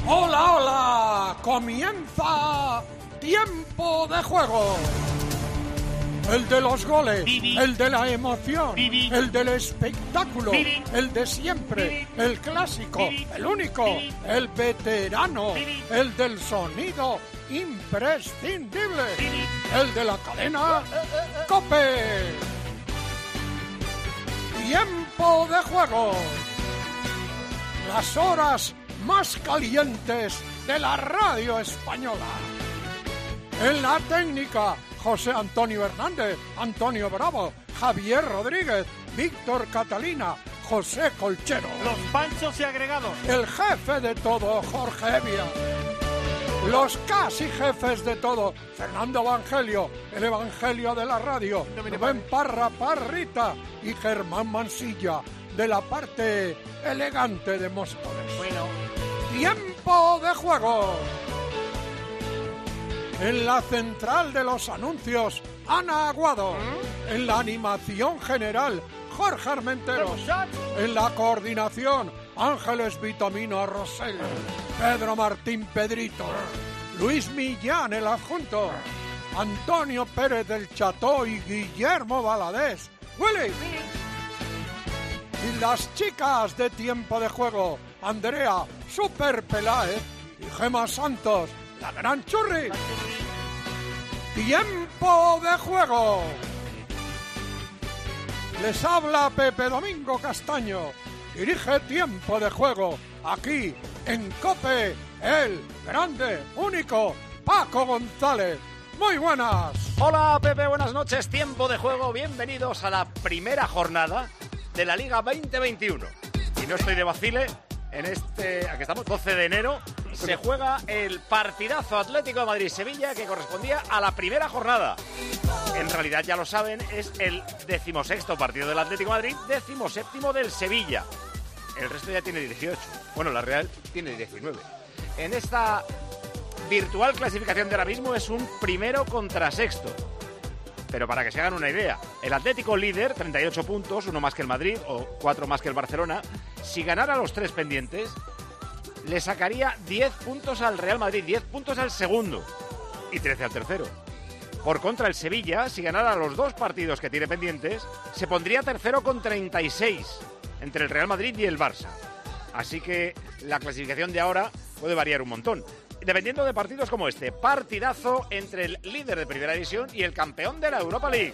Hola, hola, comienza Tiempo de Juego. El de los goles, el de la emoción, el del espectáculo, el de siempre, el clásico, el único, el veterano, el del sonido imprescindible, el de la cadena COPE. Tiempo de Juego. Las horas más calientes de la radio española. En la técnica, José Antonio Hernández, Antonio Bravo, Javier Rodríguez, Víctor Catalina, José Colchero. Los panchos y agregados. El jefe de todo, Jorge Evia. Los casi jefes de todo, Fernando Evangelio, el Evangelio de la radio, Rubén Parra Parrita y Germán Mansilla, de la parte elegante de Móstoles. Bueno. Tiempo de Juego. En la central de los anuncios, Ana Aguado. En la animación general, Jorge Armenteros. En la coordinación, Ángeles Vitamino Rosell. Pedro Martín Pedrito. Luis Millán, el adjunto. Antonio Pérez del Cható y Guillermo Valadés. ¡Willy! Y las chicas de Tiempo de Juego, Andrea Super Peláez y Gema Santos, la gran Churri. Tiempo de Juego. Les habla Pepe Domingo Castaño. Dirige Tiempo de Juego aquí en COPE, el grande, único Paco González. Muy buenas. Hola Pepe, buenas noches. Tiempo de Juego. Bienvenidos a la primera jornada de la Liga 2021. Y no estoy de vacile. Aquí estamos, 12 de enero, se juega el partidazo Atlético de Madrid-Sevilla que correspondía a la primera jornada. En realidad, ya lo saben, es el 16º partido del Atlético de Madrid, 17º del Sevilla. El resto ya tiene 18. Bueno, la Real tiene 19. En esta virtual clasificación de ahora mismo es un primero contra sexto. Pero para que se hagan una idea, el Atlético líder, 38 puntos, uno más que el Madrid o 4 más que el Barcelona. Si ganara los 3 pendientes, le sacaría 10 puntos al Real Madrid, 10 puntos al segundo y 13 al tercero. Por contra, el Sevilla, si ganara los 2 partidos que tiene pendientes, se pondría tercero con 36 entre el Real Madrid y el Barça. Así que la clasificación de ahora puede variar un montón, dependiendo de partidos como este. Partidazo entre el líder de Primera División y el campeón de la Europa League.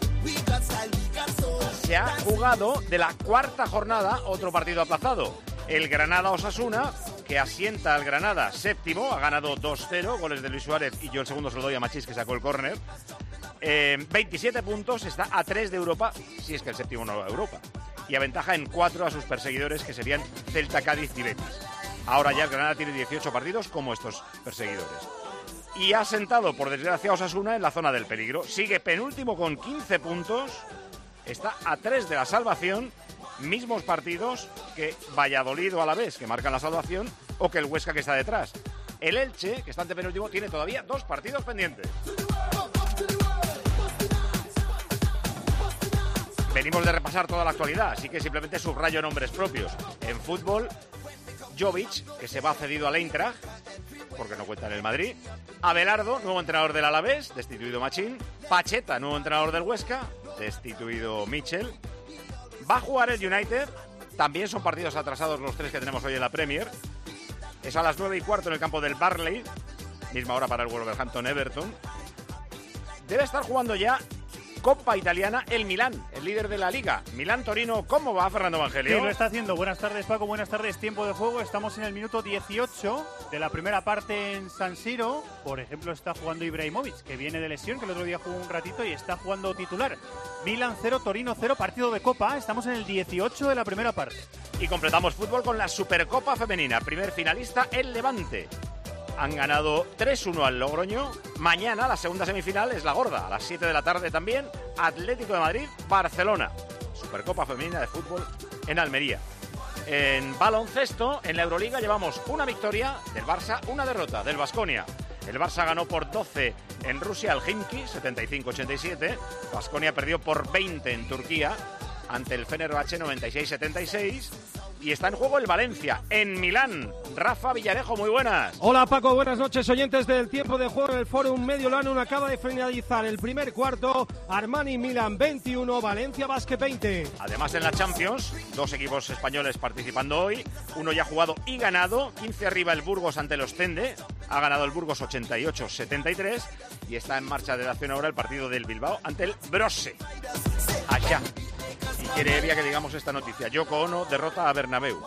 Se ha jugado de la cuarta jornada otro partido aplazado. El Granada-Osasuna, que asienta al Granada séptimo, ha ganado 2-0, goles de Luis Suárez y yo el segundo se lo doy a Machís, que sacó el córner. 27 puntos, está a 3 de Europa, si es que el séptimo no va a Europa. Y aventaja en 4 a sus perseguidores, que serían Celta, Cádiz y Betis. Ahora ya el Granada tiene 18 partidos como estos perseguidores. Y ha sentado, por desgracia, a Osasuna en la zona del peligro. Sigue penúltimo con 15 puntos. Está a 3 de la salvación. Mismos partidos que Valladolid o Alavés, que marcan la salvación, o que el Huesca, que está detrás. El Elche, que está antepenúltimo, tiene todavía 2 partidos pendientes. Venimos de repasar toda la actualidad, así que simplemente subrayo nombres propios. En fútbol, Jovic, que se va cedido al Eintracht, porque no cuenta en el Madrid. Abelardo, nuevo entrenador del Alavés, destituido Machín. Pacheta, nuevo entrenador del Huesca, destituido Michel. Va a jugar el United, también son partidos atrasados los 3 que tenemos hoy en la Premier. Es a las 9:15 en el campo del Barley, misma hora para el Wolverhampton Everton. Debe estar jugando ya Copa Italiana el Milán, el líder de la Liga. Milán-Torino, ¿cómo va, Fernando Evangelio? Sí, lo está haciendo. Buenas tardes, Paco. Buenas tardes, Tiempo de Juego. Estamos en el minuto 18 de la primera parte en San Siro. Por ejemplo, está jugando Ibrahimovic, que viene de lesión, que el otro día jugó un ratito y está jugando titular. Milán 0, Torino 0, partido de Copa. Estamos en el 18 de la primera parte. Y completamos fútbol con la Supercopa Femenina. Primer finalista, el Levante. Han ganado 3-1 al Logroño. Mañana la segunda semifinal es la gorda. A las 7 de la tarde también, Atlético de Madrid, Barcelona. Supercopa Femenina de fútbol en Almería. En baloncesto, en la Euroliga llevamos una victoria del Barça, una derrota del Baskonia. El Barça ganó por 12 en Rusia al Khimki, 75-87. Baskonia perdió por 20 en Turquía ante el Fenerbahce, 96-76. y está en juego el Valencia, en Milán. Rafa Villarejo, muy buenas. Hola Paco, buenas noches, oyentes del tiempo de juego en el Fórum Mediolanum. Acaba de finalizar el primer cuarto, Armani Milán 21, Valencia Basket 20. Además en la Champions, 2 equipos españoles participando hoy, uno ya ha jugado y ganado, 15 arriba el Burgos ante el Ostende, ha ganado el Burgos 88-73 y está en marcha de la acción ahora el partido del Bilbao ante el Brose. Allá. Y quiere Evia que digamos esta noticia, Yoko Ono derrota a Bernabéu.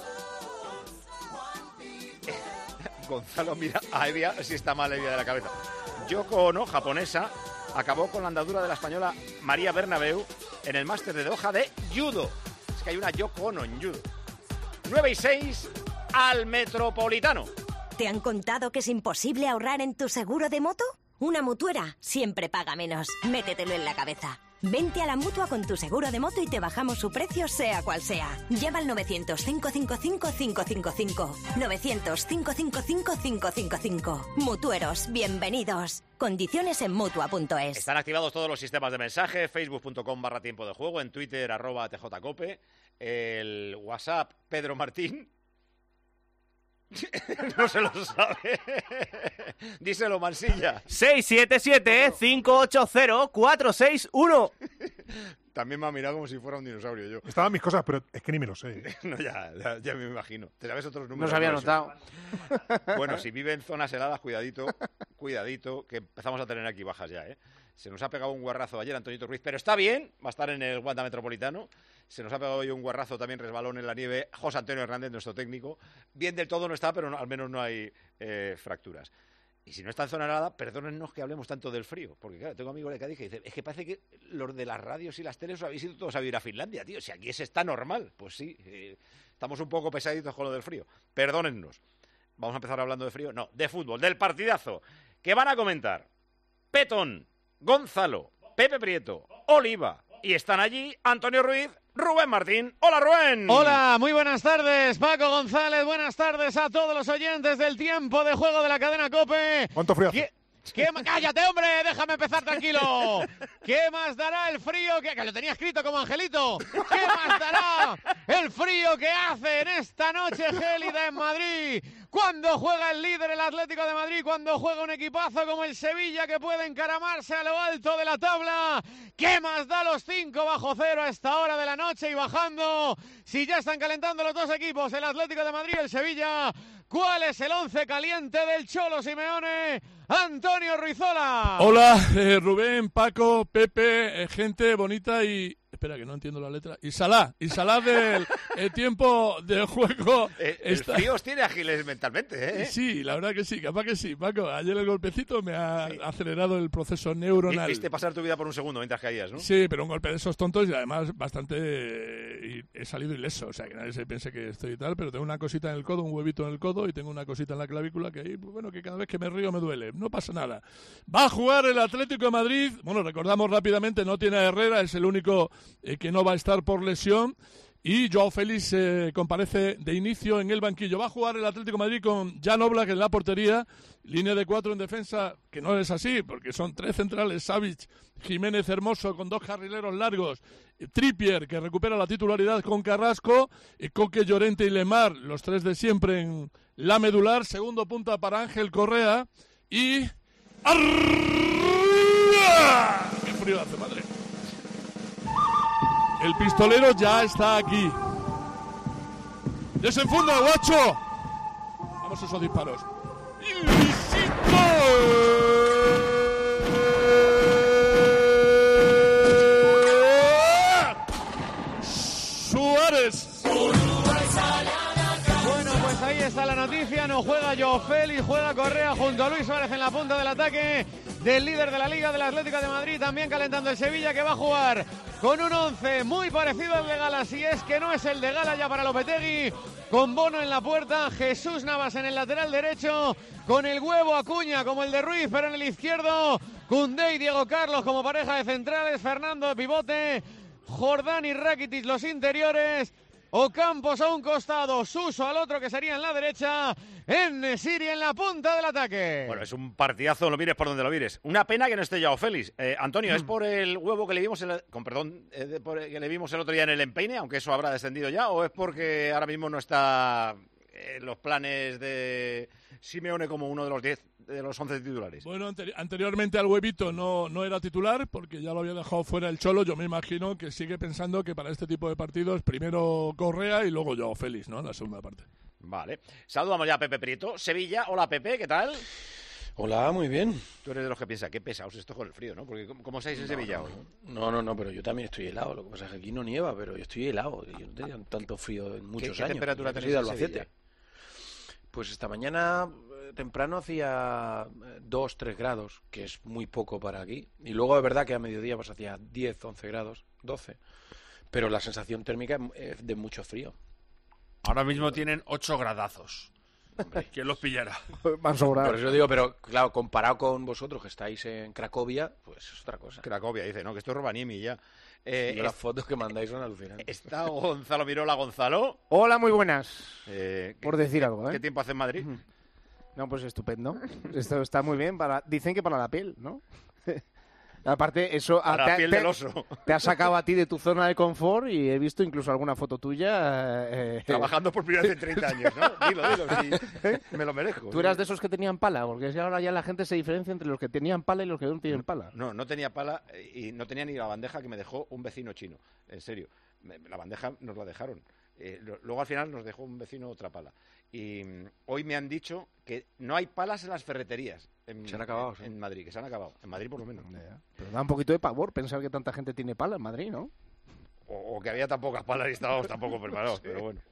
Gonzalo mira a Evia si está mal Evia de la cabeza. Yoko Ono, japonesa, acabó con la andadura de la española María Bernabéu en el máster de Doha de judo. Es que hay una Yoko Ono en judo. 9-6 al Metropolitano. ¿Te han contado que es imposible ahorrar en tu seguro de moto? Una Mutuera siempre paga menos. Métetelo en la cabeza. Vente a la Mutua con tu seguro de moto y te bajamos su precio sea cual sea. Llama al 900-555-555. 900-555-555. Mutueros, bienvenidos. Condiciones en Mutua.es. Están activados todos los sistemas de mensaje, facebook.com/tiempo de juego, en Twitter @tjcope, el WhatsApp Pedro Martín. No se lo sabe. Díselo, Mansilla. 677-580-461. También me ha mirado como si fuera un dinosaurio yo. Estaban mis cosas, pero es que ni me lo sé. No, ya me imagino. ¿Te sabes otros números? No se había notado. Bueno, si vive en zonas heladas, cuidadito, que empezamos a tener aquí bajas ya, ¿eh? Se nos ha pegado un guarrazo ayer Antonito Ruiz, pero está bien, va a estar en el Wanda Metropolitano. Se nos ha pegado hoy un guarrazo también, resbalón en la nieve, José Antonio Hernández, nuestro técnico. Bien del todo no está, pero al menos no hay fracturas. Y si no está en zona helada, perdónennos que hablemos tanto del frío, porque claro, tengo amigos de Cádiz que dicen, es que parece que los de las radios y las teles os habéis ido todos a vivir a Finlandia, tío. Si aquí está normal, pues sí, estamos un poco pesaditos con lo del frío. Perdónennos. Vamos a empezar hablando de frío, no, de fútbol, del partidazo, que van a comentar Petón, Gonzalo, Pepe Prieto, Oliva, y están allí Antonio Ruiz, Rubén Martín. ¡Hola, Rubén! Hola, muy buenas tardes, Paco González. Buenas tardes a todos los oyentes del tiempo de juego de la cadena COPE. ¿Cuánto frío hace? ¡Cállate, hombre! ¡Déjame empezar tranquilo! ¿Qué más dará el frío que lo tenía escrito como Angelito? ¿Qué más dará el frío que hace en esta noche gélida en Madrid? Cuando juega el líder, el Atlético de Madrid, cuando juega un equipazo como el Sevilla que puede encaramarse a lo alto de la tabla. ¿Qué más da los 5 bajo cero a esta hora de la noche y bajando? Si ya están calentando los dos equipos, el Atlético de Madrid y el Sevilla. ¿Cuál es el 11 caliente del Cholo Simeone? Antonio Ruizola. Hola, Rubén, Paco, Pepe, gente bonita y... Espera, que no entiendo la letra. Y Salah del tiempo de juego. El frío os tiene ágiles mentalmente, ¿eh? Sí, la verdad que sí, capaz que sí, Paco. Ayer el golpecito me ha acelerado el proceso neuronal. Viste pasar tu vida por un segundo mientras caías, ¿no? Sí, pero un golpe de esos tontos y además bastante... he salido ileso, o sea, que nadie se piense que estoy tal, pero tengo una cosita en el codo, un huevito en el codo y tengo una cosita en la clavícula que ahí, bueno, que cada vez que me río me duele. No pasa nada. Va a jugar el Atlético de Madrid. Bueno, recordamos rápidamente, no tiene a Herrera, es el único que no va a estar por lesión. Y Joao Félix comparece de inicio en el banquillo. Va a jugar el Atlético de Madrid con Jan Oblak en la portería, línea de 4 en defensa, que no es así, porque son 3 centrales, Savic, Jiménez, Hermoso, con 2 carrileros largos, Trippier, que recupera la titularidad con Carrasco, Coque, Llorente y Lemar, los 3 de siempre en la medular, segundo punta para Ángel Correa, y... ¡Arriba! ¡Qué frío hace, madre! El pistolero ya está aquí. ¡Desenfunda, guacho! Vamos a esos disparos. ¡Y Luisito! Suárez. Bueno, pues ahí está la noticia. No juega Joao Félix, juega Correa junto a Luis Suárez en la punta del ataque del líder de la Liga, del Atlético de Madrid, también calentando el Sevilla, que va a jugar con un 11 muy parecido al de Gala, si es que no es el de Gala ya para Lopetegui, con Bono en la puerta, Jesús Navas en el lateral derecho, con el huevo Acuña como el de Ruiz, pero en el izquierdo, Koundé y Diego Carlos como pareja de centrales, Fernando de pivote, Jordán y Rakitic los interiores, Ocampos a un costado, Suso al otro, que sería en la derecha, En-Nesyri en la punta del ataque. Bueno, es un partidazo, lo mires por donde lo mires. Una pena que no esté Joao Félix. Antonio, ¿es por el huevo que le vimos, que le vimos el otro día en el empeine, aunque eso habrá descendido ya, o es porque ahora mismo no está en los planes de Simeone como uno de los 10, de los 11 titulares? Bueno, anteriormente al huevito no era titular porque ya lo había dejado fuera el Cholo. Yo me imagino que sigue pensando que para este tipo de partidos primero Correa y luego Joao Félix, ¿no? En la segunda parte. Vale. Saludamos ya a Pepe Prieto. Sevilla, hola Pepe, ¿qué tal? Hola, muy bien. Tú eres de los que piensa, qué pesados esto con el frío, ¿no? Porque ¿cómo estáis en Sevilla hoy? No, pero yo también estoy helado. Lo que pasa es que aquí no nieva, pero yo estoy helado. Yo no tenía tanto frío en muchos ¿Qué años. ¿Qué temperatura tenéis de en Albacete? Sevilla? Pues esta mañana temprano hacía 2-3 grados, que es muy poco para aquí. Y luego es verdad que a mediodía pues hacía 10, 11 grados, 12. Pero la sensación térmica es de mucho frío. Ahora mismo tienen 8 gradazos. ¿Quién los pillará? Van sobrados. Por eso digo, pero claro, comparado con vosotros que estáis en Cracovia, pues es otra cosa. Cracovia, dice, ¿no? Que esto es Rovaniemi ya. Las fotos que mandáis son alucinantes. Está Gonzalo Mirola. Gonzalo. Hola, muy buenas. Por decir algo, ¿eh? ¿Qué tiempo hace en Madrid? No, pues estupendo. Esto está muy bien. Dicen que para la piel, ¿no? Aparte, eso Para la piel del oso. Te ha sacado a ti de tu zona de confort y he visto incluso alguna foto tuya. Trabajando por primera vez en 30 años, ¿no? Dilo, sí, me lo merezco. ¿Tú eras de esos que tenían pala? Porque es que ahora ya la gente se diferencia entre los que tenían pala y los que no tienen pala. No tenía pala y no tenía ni la bandeja que me dejó un vecino chino. En serio. La bandeja nos la dejaron. Luego al final nos dejó un vecino otra pala. Y hoy me han dicho que no hay palas en las ferreterías. Se han acabado, sí. En Madrid, que se han acabado. En Madrid por lo menos. Pero da un poquito de pavor pensar que tanta gente tiene pala en Madrid, ¿no? O que había tan pocas palas y estábamos tan poco preparados, pero bueno.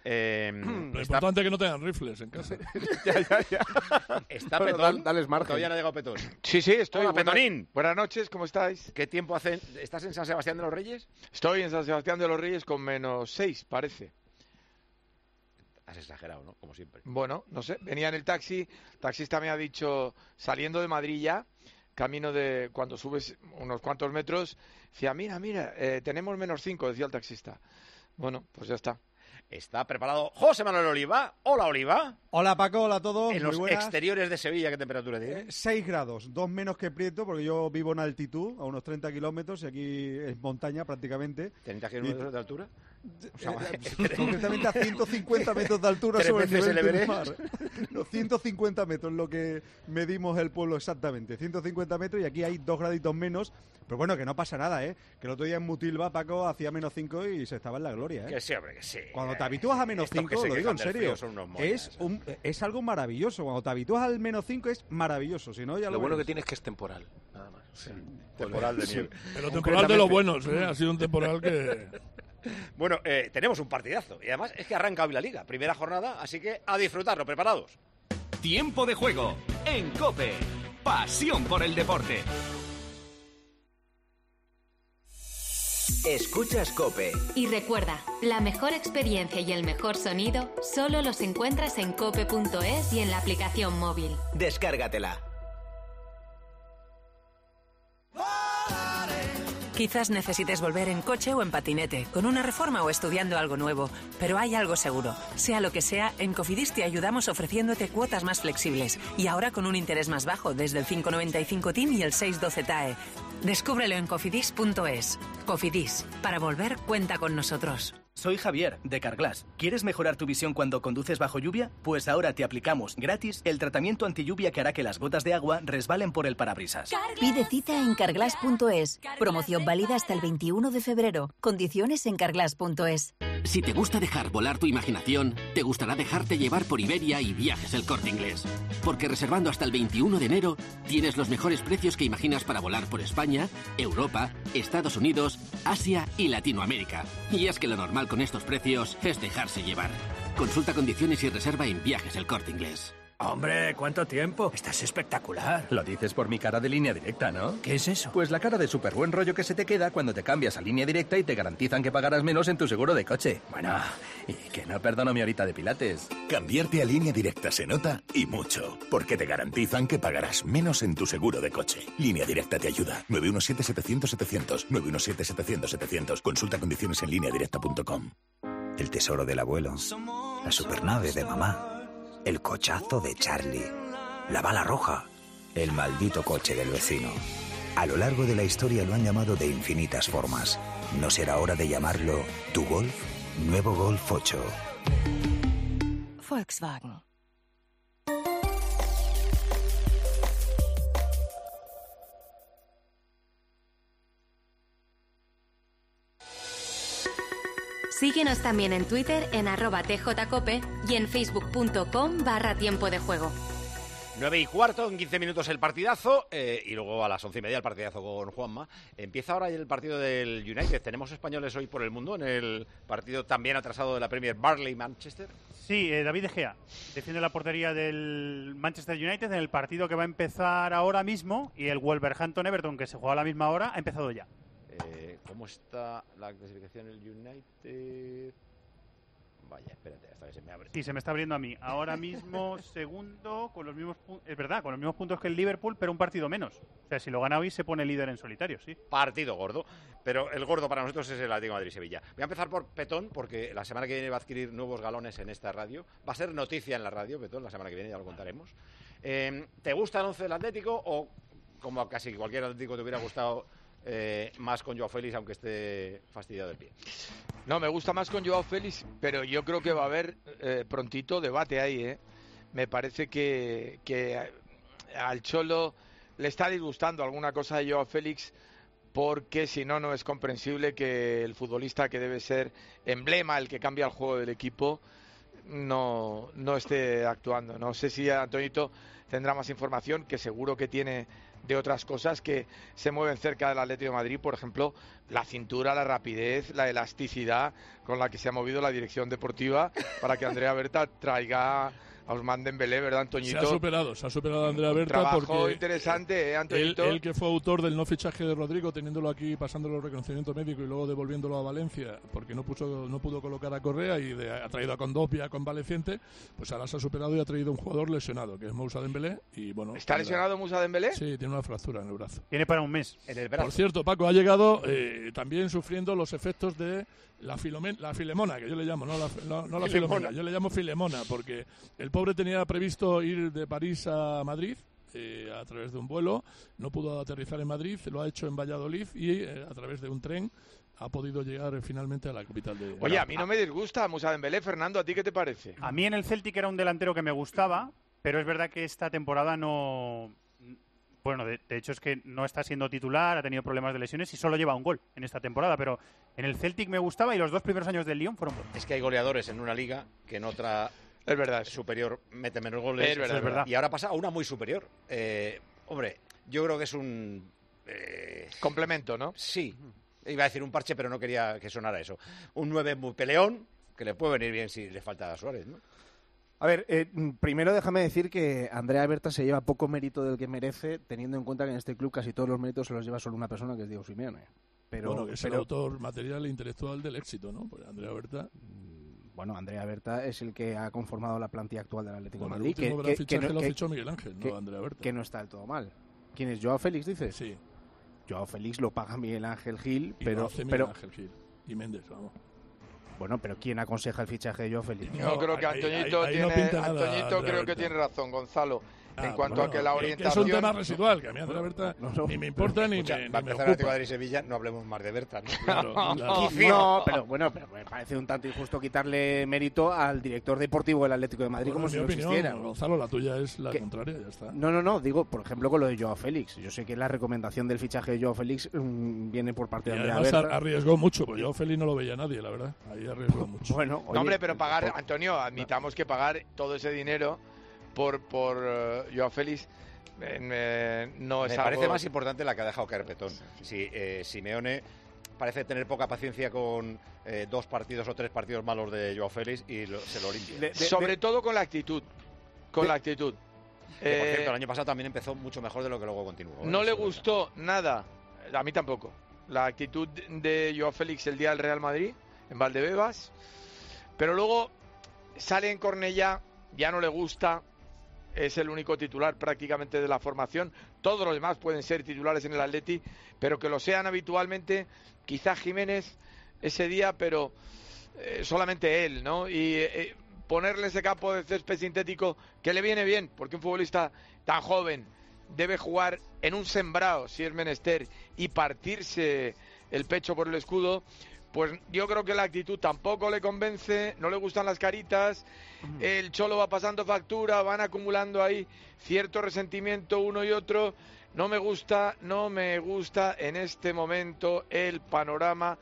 Lo importante es que no tengan rifles en casa. ya. ¿Está Petón? Dales margen. Todavía no ha llegado Petón. Sí, estoy. Hola, Petonín. Buenas noches, ¿cómo estáis? ¿Qué tiempo hace? ¿Estás en San Sebastián de los Reyes? Estoy en San Sebastián de los Reyes con -6, parece. Has exagerado, ¿no? Como siempre. Bueno, no sé. Venía en el taxi. El taxista me ha dicho, saliendo de Madrid ya, camino de cuando subes unos cuantos metros, decía, mira, tenemos -5, decía el taxista. Bueno, pues ya está. Está preparado José Manuel Oliva. Hola, Oliva. Hola, Paco. Hola a todos. En los exteriores de Sevilla, ¿qué temperatura tiene? 6 grados, 2 menos que Prieto, porque yo vivo en altitud, a unos 30 kilómetros, y aquí es montaña prácticamente. ¿30 kilómetros de altura? Concretamente a 150 metros de altura sobre el nivel del mar. Los 150 metros, lo que medimos el pueblo exactamente. 150 metros y aquí hay 2 graditos menos. Pero bueno, que no pasa nada, ¿eh? Que el otro día en Mutilva, Paco, hacía -5 y se estaba en la gloria, ¿eh? Que sí, hombre, que sí. Cuando te habitúas a -5, lo digo en serio, es algo maravilloso. Cuando te habitúas al -5 es maravilloso. Si no, ya lo bueno que tienes que es temporal, nada más. Sí. Temporal de nieve. Pero temporal de los buenos, ¿eh? Ha sido un temporal que... Bueno, tenemos un partidazo. Y además es que arranca hoy la Liga. Primera jornada, así que a disfrutarlo. ¿Preparados? Tiempo de juego en COPE. Pasión por el deporte. Escuchas COPE. Y recuerda, la mejor experiencia y el mejor sonido solo los encuentras en cope.es y en la aplicación móvil. Descárgatela. Quizás necesites volver en coche o en patinete, con una reforma o estudiando algo nuevo, pero hay algo seguro. Sea lo que sea, en Cofidis te ayudamos ofreciéndote cuotas más flexibles y ahora con un interés más bajo desde el 5,95 TIN y el 6,12 TAE. Descúbrelo en cofidis.es. Cofidis, para volver cuenta con nosotros. Soy Javier, de Carglass. ¿Quieres mejorar tu visión cuando conduces bajo lluvia? Pues ahora te aplicamos gratis el tratamiento antilluvia que hará que las gotas de agua resbalen por el parabrisas. Pide cita en carglass.es. Promoción válida hasta el 21 de febrero. Condiciones en carglass.es. Si te gusta dejar volar tu imaginación, te gustará dejarte llevar por Iberia y Viajes El Corte Inglés. Porque reservando hasta el 21 de enero, tienes los mejores precios que imaginas para volar por España, Europa, Estados Unidos, Asia y Latinoamérica. Y es que lo normal con estos precios es dejarse llevar. Consulta condiciones y reserva en Viajes El Corte Inglés. Hombre, ¿cuánto tiempo? Estás espectacular. Lo dices por mi cara de Línea Directa, ¿no? ¿Qué es eso? Pues la cara de súper buen rollo que se te queda cuando te cambias a Línea Directa y te garantizan que pagarás menos en tu seguro de coche. Bueno, y que no perdono mi horita de pilates. Cambiarte a Línea Directa se nota y mucho, porque te garantizan que pagarás menos en tu seguro de coche. Línea Directa te ayuda. 917-700-700. 917-700-700. Consulta condiciones en lineadirecta.com. el tesoro del abuelo, la supernave de mamá, el cochazo de Charlie, la bala roja, el maldito coche del vecino. A lo largo de la historia lo han llamado de infinitas formas. ¿No será hora de llamarlo tu Golf? Nuevo Golf 8. Volkswagen. Síguenos también en Twitter en @tjcope y en facebook.com/tiempo de juego. 9:15, en 15 minutos el partidazo, y luego a las 11:30 el partidazo con Juanma. Empieza ahora el partido del United. ¿Tenemos españoles hoy por el mundo en el partido también atrasado de la Premier Burnley-Manchester? Sí, David De Gea defiende la portería del Manchester United en el partido que va a empezar ahora mismo, y el Wolverhampton-Everton, que se juega a la misma hora, ha empezado ya. ¿Cómo está la clasificación del United? Vaya, espérate, hasta que se me abre. Sí, se me está abriendo a mí. Ahora mismo segundo, con los mismos es verdad, con los mismos puntos que el Liverpool, pero un partido menos. O sea, si lo gana hoy se pone líder en solitario, sí. Partido gordo, pero el gordo para nosotros es el Atlético de Madrid-Sevilla. Voy a empezar por Petón, porque la semana que viene va a adquirir nuevos galones en esta radio. Va a ser noticia en la radio, Petón, la semana que viene, ya lo contaremos. ¿Te gusta el 11 del Atlético o, como a casi cualquier Atlético te hubiera gustado, más con Joao Félix, aunque esté fastidiado del pie? No, me gusta más con Joao Félix, pero yo creo que va a haber prontito debate ahí, Me parece que al Cholo le está disgustando alguna cosa de Joao Félix, porque si no, no es comprensible que el futbolista que debe ser emblema, el que cambia el juego del equipo, no esté actuando. No sé si Antonito tendrá más información, que seguro que tiene, de otras cosas que se mueven cerca del Atlético de Madrid, por ejemplo, la cintura, la rapidez, la elasticidad con la que se ha movido la dirección deportiva para que Andrea Berta traiga a Ousmane Dembélé, ¿verdad, Antoñito? Se ha superado a Andrea Berta. Trabajo porque interesante, Antoñito. Él que fue autor del no fichaje de Rodrigo, teniéndolo aquí, pasándolo el reconocimiento médico y luego devolviéndolo a Valencia, porque no pudo colocar a Correa y ha traído a Condopia, convaleciente, pues ahora se ha superado y ha traído un jugador lesionado, que es Moussa Dembélé. Y bueno, ¿está lesionado Moussa Dembélé? Sí, tiene una fractura en el brazo. Tiene para un mes. En el brazo. Por cierto, Paco, ha llegado también sufriendo los efectos de la Filemona, que yo le llamo, no la Filomena, yo le llamo Filemona, porque el pobre tenía previsto ir de París a Madrid a través de un vuelo, no pudo aterrizar en Madrid, lo ha hecho en Valladolid y a través de un tren ha podido llegar finalmente a la capital de... Oye, a mí no me disgusta Moussa Dembélé. Fernando, ¿a ti qué te parece? A mí en el Celtic era un delantero que me gustaba, pero es verdad que esta temporada no... Bueno, de hecho es que no está siendo titular, ha tenido problemas de lesiones y solo lleva un gol en esta temporada, pero en el Celtic me gustaba y los 2 primeros años del Lyon fueron buenos. Es que hay goleadores en una liga que en otra... Es verdad. Superior mete menos goles. Es verdad. Y ahora pasa a una muy superior. Hombre, yo creo que es un... complemento, ¿no? Sí. Iba a decir un parche, pero no quería que sonara eso. Un 9 muy peleón, que le puede venir bien si le falta a Suárez, ¿no? A ver, primero déjame decir que Andrea Berta se lleva poco mérito del que merece, teniendo en cuenta que en este club casi todos los méritos se los lleva solo una persona, que es Diego Simeone. Bueno, que es el autor material e intelectual del éxito, ¿no? Pues Andrea Berta... Bueno, Andrea Berta es el que ha conformado la plantilla actual del Atlético de Madrid. El último gran fichaje lo fichó Miguel Ángel, no Andrea Berta. Que no está del todo mal. ¿Quién es? ¿Joao Félix, dices? Sí. Joao Félix lo paga Miguel Ángel Gil, pero... Lo hace Miguel Ángel Gil y Méndez, vamos. Bueno, pero ¿quién aconseja el fichaje de Joao Félix? Yo creo que Antoñito creo que tiene razón, Gonzalo. En cuanto a que la orientación... Es un tema residual, que a mí Andrea Berta ni me importa ni me va a empezar ocupa. Atlético de Madrid y Sevilla, no hablemos más de Berta, ¿no? Claro. No, pero me parece un tanto injusto quitarle mérito al director deportivo del Atlético de Madrid, como si no existiera. Gonzalo, la tuya es la contraria, ya está. No, digo, por ejemplo, con lo de Joao Félix. Yo sé que la recomendación del fichaje de Joao Félix viene por parte de Andrea Berta. Arriesgó mucho, pues Joao Félix no lo veía nadie, la verdad. Ahí arriesgó mucho. Bueno, no, hombre, pero pagar, Antonio, admitamos que pagar todo ese dinero por Joao Félix... no es Me algo... parece más importante la que ha dejado caer Petón. Sí, Simeone parece tener poca paciencia con 2 partidos o 3 partidos malos de Joao Félix y se lo limpia. Sobre todo con la actitud. La actitud. Que, por cierto, el año pasado también empezó mucho mejor de lo que luego continuó. No le gustó nada, a mí tampoco, la actitud de Joao Félix el día del Real Madrid, en Valdebebas, pero luego sale en Cornellá, ya no le gusta. Es el único titular prácticamente de la formación. Todos los demás pueden ser titulares en el Atleti, pero que lo sean habitualmente, quizá Jiménez ese día, pero solamente él, ¿no? Y ponerle ese campo de césped sintético que le viene bien, porque un futbolista tan joven debe jugar en un sembrado, si es menester, y partirse el pecho por el escudo. Pues yo creo que la actitud tampoco le convence, no le gustan las caritas, el Cholo va pasando factura, van acumulando ahí cierto resentimiento uno y otro. No me gusta en este momento el panorama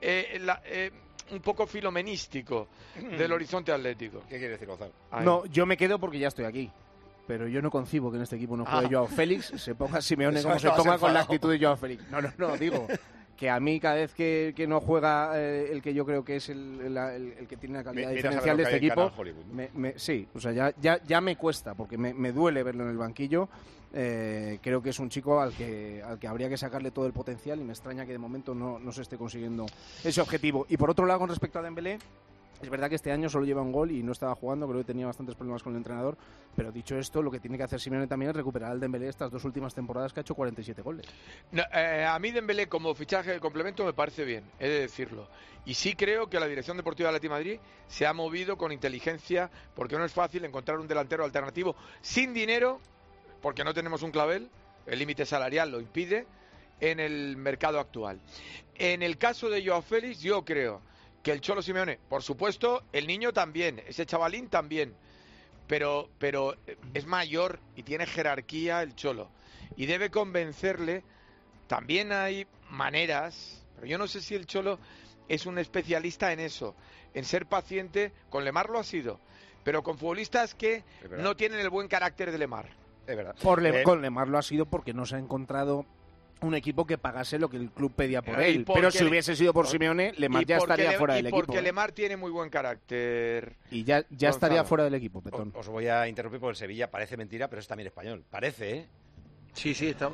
un poco filomenístico del horizonte atlético. ¿Qué quiere decir, Gonzalo? No, yo me quedo porque ya estoy aquí. Pero yo no concibo que en este equipo no juegue Joao Félix, se ponga Simeone como se ponga con la actitud de Joao Félix. No, digo que a mí cada vez que no juega el que yo creo que es el que tiene la calidad diferencial de este equipo, sí, o sea, ya me cuesta, porque me duele verlo en el banquillo. Creo que es un chico al que habría que sacarle todo el potencial y me extraña que de momento no se esté consiguiendo ese objetivo. Y por otro lado, con respecto a Dembélé, es verdad que este año solo lleva un gol y no estaba jugando, creo que tenía bastantes problemas con el entrenador, pero dicho esto, lo que tiene que hacer Simeone también es recuperar al Dembélé estas 2 últimas temporadas que ha hecho 47 goles. No, a mí Dembélé como fichaje de complemento me parece bien, he de decirlo. Y sí creo que la Dirección Deportiva de Atleti Madrid se ha movido con inteligencia, porque no es fácil encontrar un delantero alternativo sin dinero, porque no tenemos un clavel, el límite salarial lo impide, en el mercado actual. En el caso de Joao Félix, yo creo que el Cholo Simeone, por supuesto, el niño también, ese chavalín también, pero es mayor y tiene jerarquía el Cholo y debe convencerle. También hay maneras, pero yo no sé si el Cholo es un especialista en eso, en ser paciente. Con Lemar lo ha sido, pero con futbolistas que no tienen el buen carácter de Lemar. Es verdad. Con Lemar lo ha sido porque no se ha encontrado un equipo que pagase lo que el club pedía por él. Pero si hubiese sido por Simeone, Lemar ya estaría fuera del equipo. Porque Lemar tiene muy buen carácter. Y ya estaría fuera del equipo, Petón. Os voy a interrumpir porque el Sevilla parece mentira, pero es también español. Parece, ¿eh? Sí, está.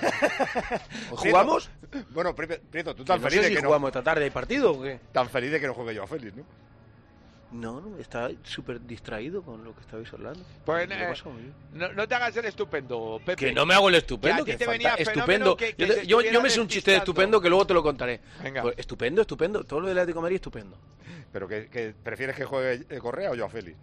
¿Jugamos? Bueno, Prieto, tú tan feliz de que no jugamos esta tarde. ¿Hay partido o qué? Tan feliz de que no juegue Joao Félix, ¿no? No, está súper distraído con lo que estabais hablando. Pues no te hagas el estupendo, Pepe. Que no me hago el estupendo. Que a ti te venía estupendo. Yo me sé un chiste de estupendo que luego te lo contaré. Venga. Pues estupendo. Todo lo del Atlético de Madrid, estupendo. ¿Pero que prefieres que juegue Correa o Joao Félix?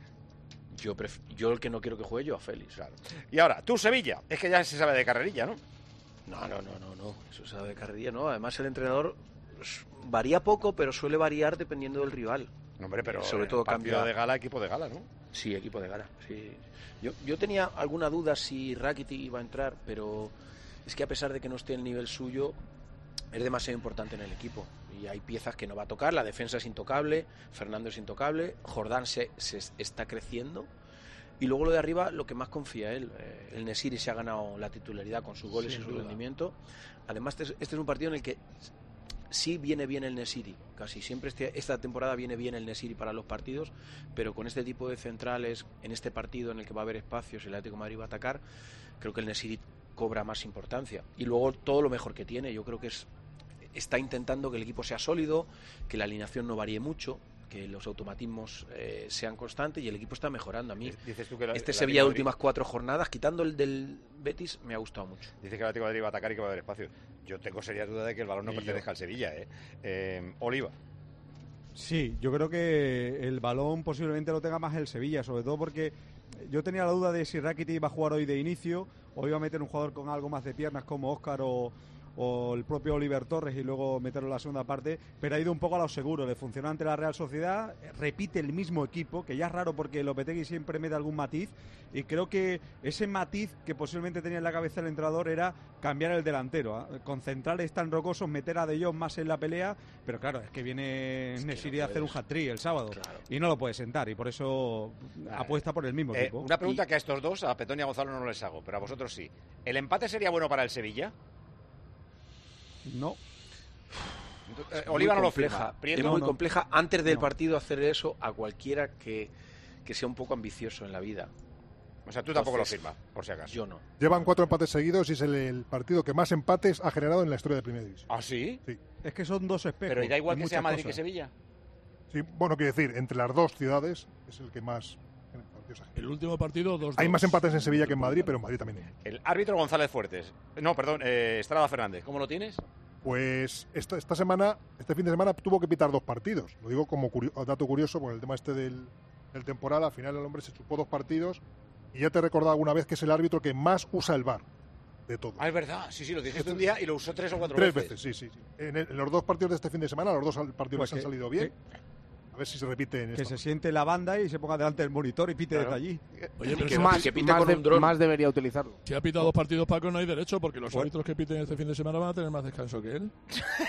Yo el que no quiero que juegue Joao Félix. Claro. Y ahora, tú Sevilla. Es que ya se sabe de carrerilla, ¿no? No. Eso se sabe de carrerilla, ¿no? Además el entrenador varía poco, pero suele variar dependiendo del rival. No, hombre, pero sobre todo partido de gala, equipo de gala, ¿no? Sí, equipo de gala, sí. Yo tenía alguna duda si Rakitic iba a entrar, pero es que a pesar de que no esté el nivel suyo, es demasiado importante en el equipo. Y hay piezas que no va a tocar, la defensa es intocable, Fernando es intocable, Jordán se está creciendo. Y luego lo de arriba, lo que más confía él. El Nesiri se ha ganado la titularidad con sus goles y su rendimiento. Además, este es un partido en el que sí viene bien el Nesiri, casi siempre esta temporada viene bien el Nesiri para los partidos, pero con este tipo de centrales, en este partido en el que va a haber espacios, el Atlético de Madrid va a atacar, creo que el Nesiri cobra más importancia. Y luego todo lo mejor que tiene, yo creo que está intentando que el equipo sea sólido, que la alineación no varíe mucho, que los automatismos sean constantes, y el equipo está mejorando. A mí Dices tú que Sevilla de últimas 4 jornadas, quitando el del Betis, me ha gustado mucho. Dice que el Atlético de Madrid va a atacar y que va a haber espacio. Yo tengo serias dudas de que el balón no pertenezca al Sevilla, Oliva. Sí, yo creo que el balón posiblemente lo tenga más el Sevilla, sobre todo porque yo tenía la duda de si Rakitic iba a jugar hoy de inicio o iba a meter un jugador con algo más de piernas como Óscar o el propio Oliver Torres y luego meterlo en la segunda parte, pero ha ido un poco a lo seguro. Le funcionó ante la Real Sociedad, repite el mismo equipo, que ya es raro porque Lopetegui siempre mete algún matiz, y creo que ese matiz que posiblemente tenía en la cabeza el entrenador era cambiar el delantero, concentrar Stan Rocoso, meter a De Jong más en la pelea, pero claro, es que viene Nesiri a hacer un hat-trick el sábado, y no lo puede sentar, y por eso apuesta por el mismo equipo. Una pregunta que a estos dos, a Petón y a Gonzalo, no les hago, pero a vosotros sí. ¿El empate sería bueno para el Sevilla? No. Oliva no lo firma. Es muy compleja antes del partido hacer eso a cualquiera que sea un poco ambicioso en la vida. O sea, tú tampoco lo firmas, por si acaso. Yo no. Llevan 4 empates seguidos y es el partido que más empates ha generado en la historia de Primera División. ¿Ah, sí? Sí. Es que son dos espejos. Pero ¿y da igual que sea Madrid que Sevilla? Sí, bueno, quiero decir, entre las dos ciudades es el que más... El último partido, 2-2. Hay más empates en Sevilla que en Madrid, pero en Madrid también hay. El árbitro González Fuertes. No, perdón, Estrada Fernández. ¿Cómo lo tienes? Pues este fin de semana tuvo que pitar 2 partidos. Lo digo como dato curioso, por el tema del temporal. Al final el hombre se chupó 2 partidos y ya te he recordado alguna vez que es el árbitro que más usa el VAR de todo. Ah, es verdad. Sí, lo dijiste un día y lo usó 3 o 4 veces. 3 veces, sí. En los 2 partidos de este fin de semana, los 2 partidos han salido bien. A ver si se repite en que se siente la banda y se ponga delante del monitor y pite desde allí. Oye, pero que pite con un dron. Más debería utilizarlo. Si ha pitado 2 partidos, Paco, no hay derecho, porque los árbitros que piten este fin de semana van a tener más descanso que él.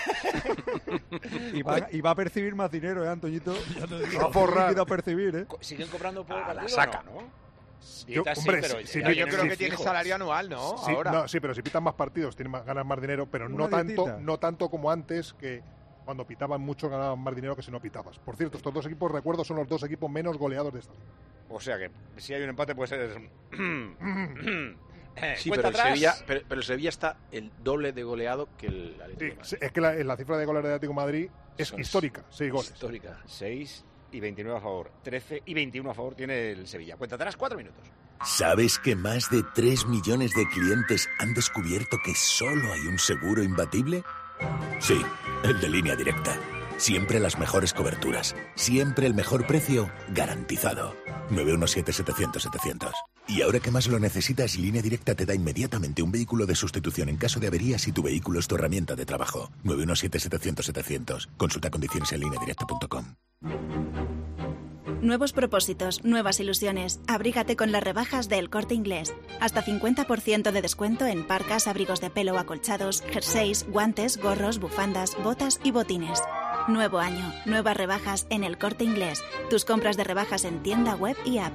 y va a percibir más dinero, Antoñito. Va a forrar. A percibir, Siguen cobrando por la saca, ¿no? Yo creo que tiene salario anual, ¿no? Sí, ahora. Sí, pero si pitan más partidos ganan más dinero, pero no tanto como antes, que cuando pitaban mucho ganaban más dinero que si no pitabas. Por cierto, estos 2 equipos, recuerdo, son los 2 equipos menos goleados de esta liga. O sea que si hay un empate puede ser... Sí, pero el Sevilla está el doble de goleado que el Atlético. Sí, es que la cifra de goles del Atlético de Madrid es histórica, 6 goles. Histórica. 6 y 29 a favor. 13 y 21 a favor tiene el Sevilla. Cuenta atrás, 4 minutos. ¿Sabes que más de 3 millones de clientes han descubierto que solo hay un seguro imbatible? Sí, el de Línea Directa. Siempre las mejores coberturas. Siempre el mejor precio garantizado. 917-700-700. Y ahora que más lo necesitas, Línea Directa te da inmediatamente un vehículo de sustitución en caso de avería si tu vehículo es tu herramienta de trabajo. 917-700-700. Consulta condiciones en lineadirecta.com. Nuevos propósitos, nuevas ilusiones. Abrígate con las rebajas de El Corte Inglés. Hasta 50% de descuento en parcas, abrigos de pelo, acolchados, jerseys, guantes, gorros, bufandas, botas y botines. Nuevo año, nuevas rebajas en El Corte Inglés. Tus compras de rebajas en tienda, web y app.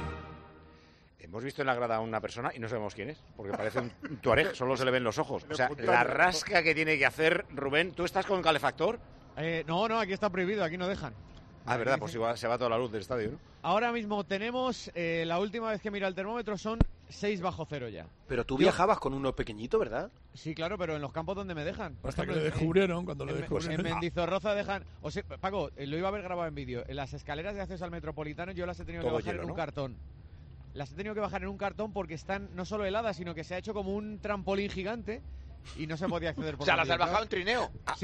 Hemos visto en la grada a una persona y no sabemos quién es, porque parece un tuareg, solo se le ven los ojos. O sea, la rasca que tiene que hacer Rubén. ¿Tú estás con calefactor? No, aquí está prohibido, aquí no dejan. Ah, verdad, pues igual se va toda la luz del estadio, ¿no? Ahora mismo tenemos, la última vez que mira el termómetro son 6 bajo cero ya. Pero tú viajabas con uno pequeñito, ¿verdad? Sí, claro, pero en los campos donde me dejan. Hasta que le descubrieron, cuando lo descubrieron. En Mendizorroza dejan... O sea, Paco, lo iba a haber grabado en vídeo. En las escaleras de acceso al Metropolitano yo las he tenido que bajar en un cartón. Las he tenido que bajar en un cartón porque están no solo heladas, sino que se ha hecho como un trampolín gigante y no se podía acceder por O sea, las has bajado en trineo. Sí,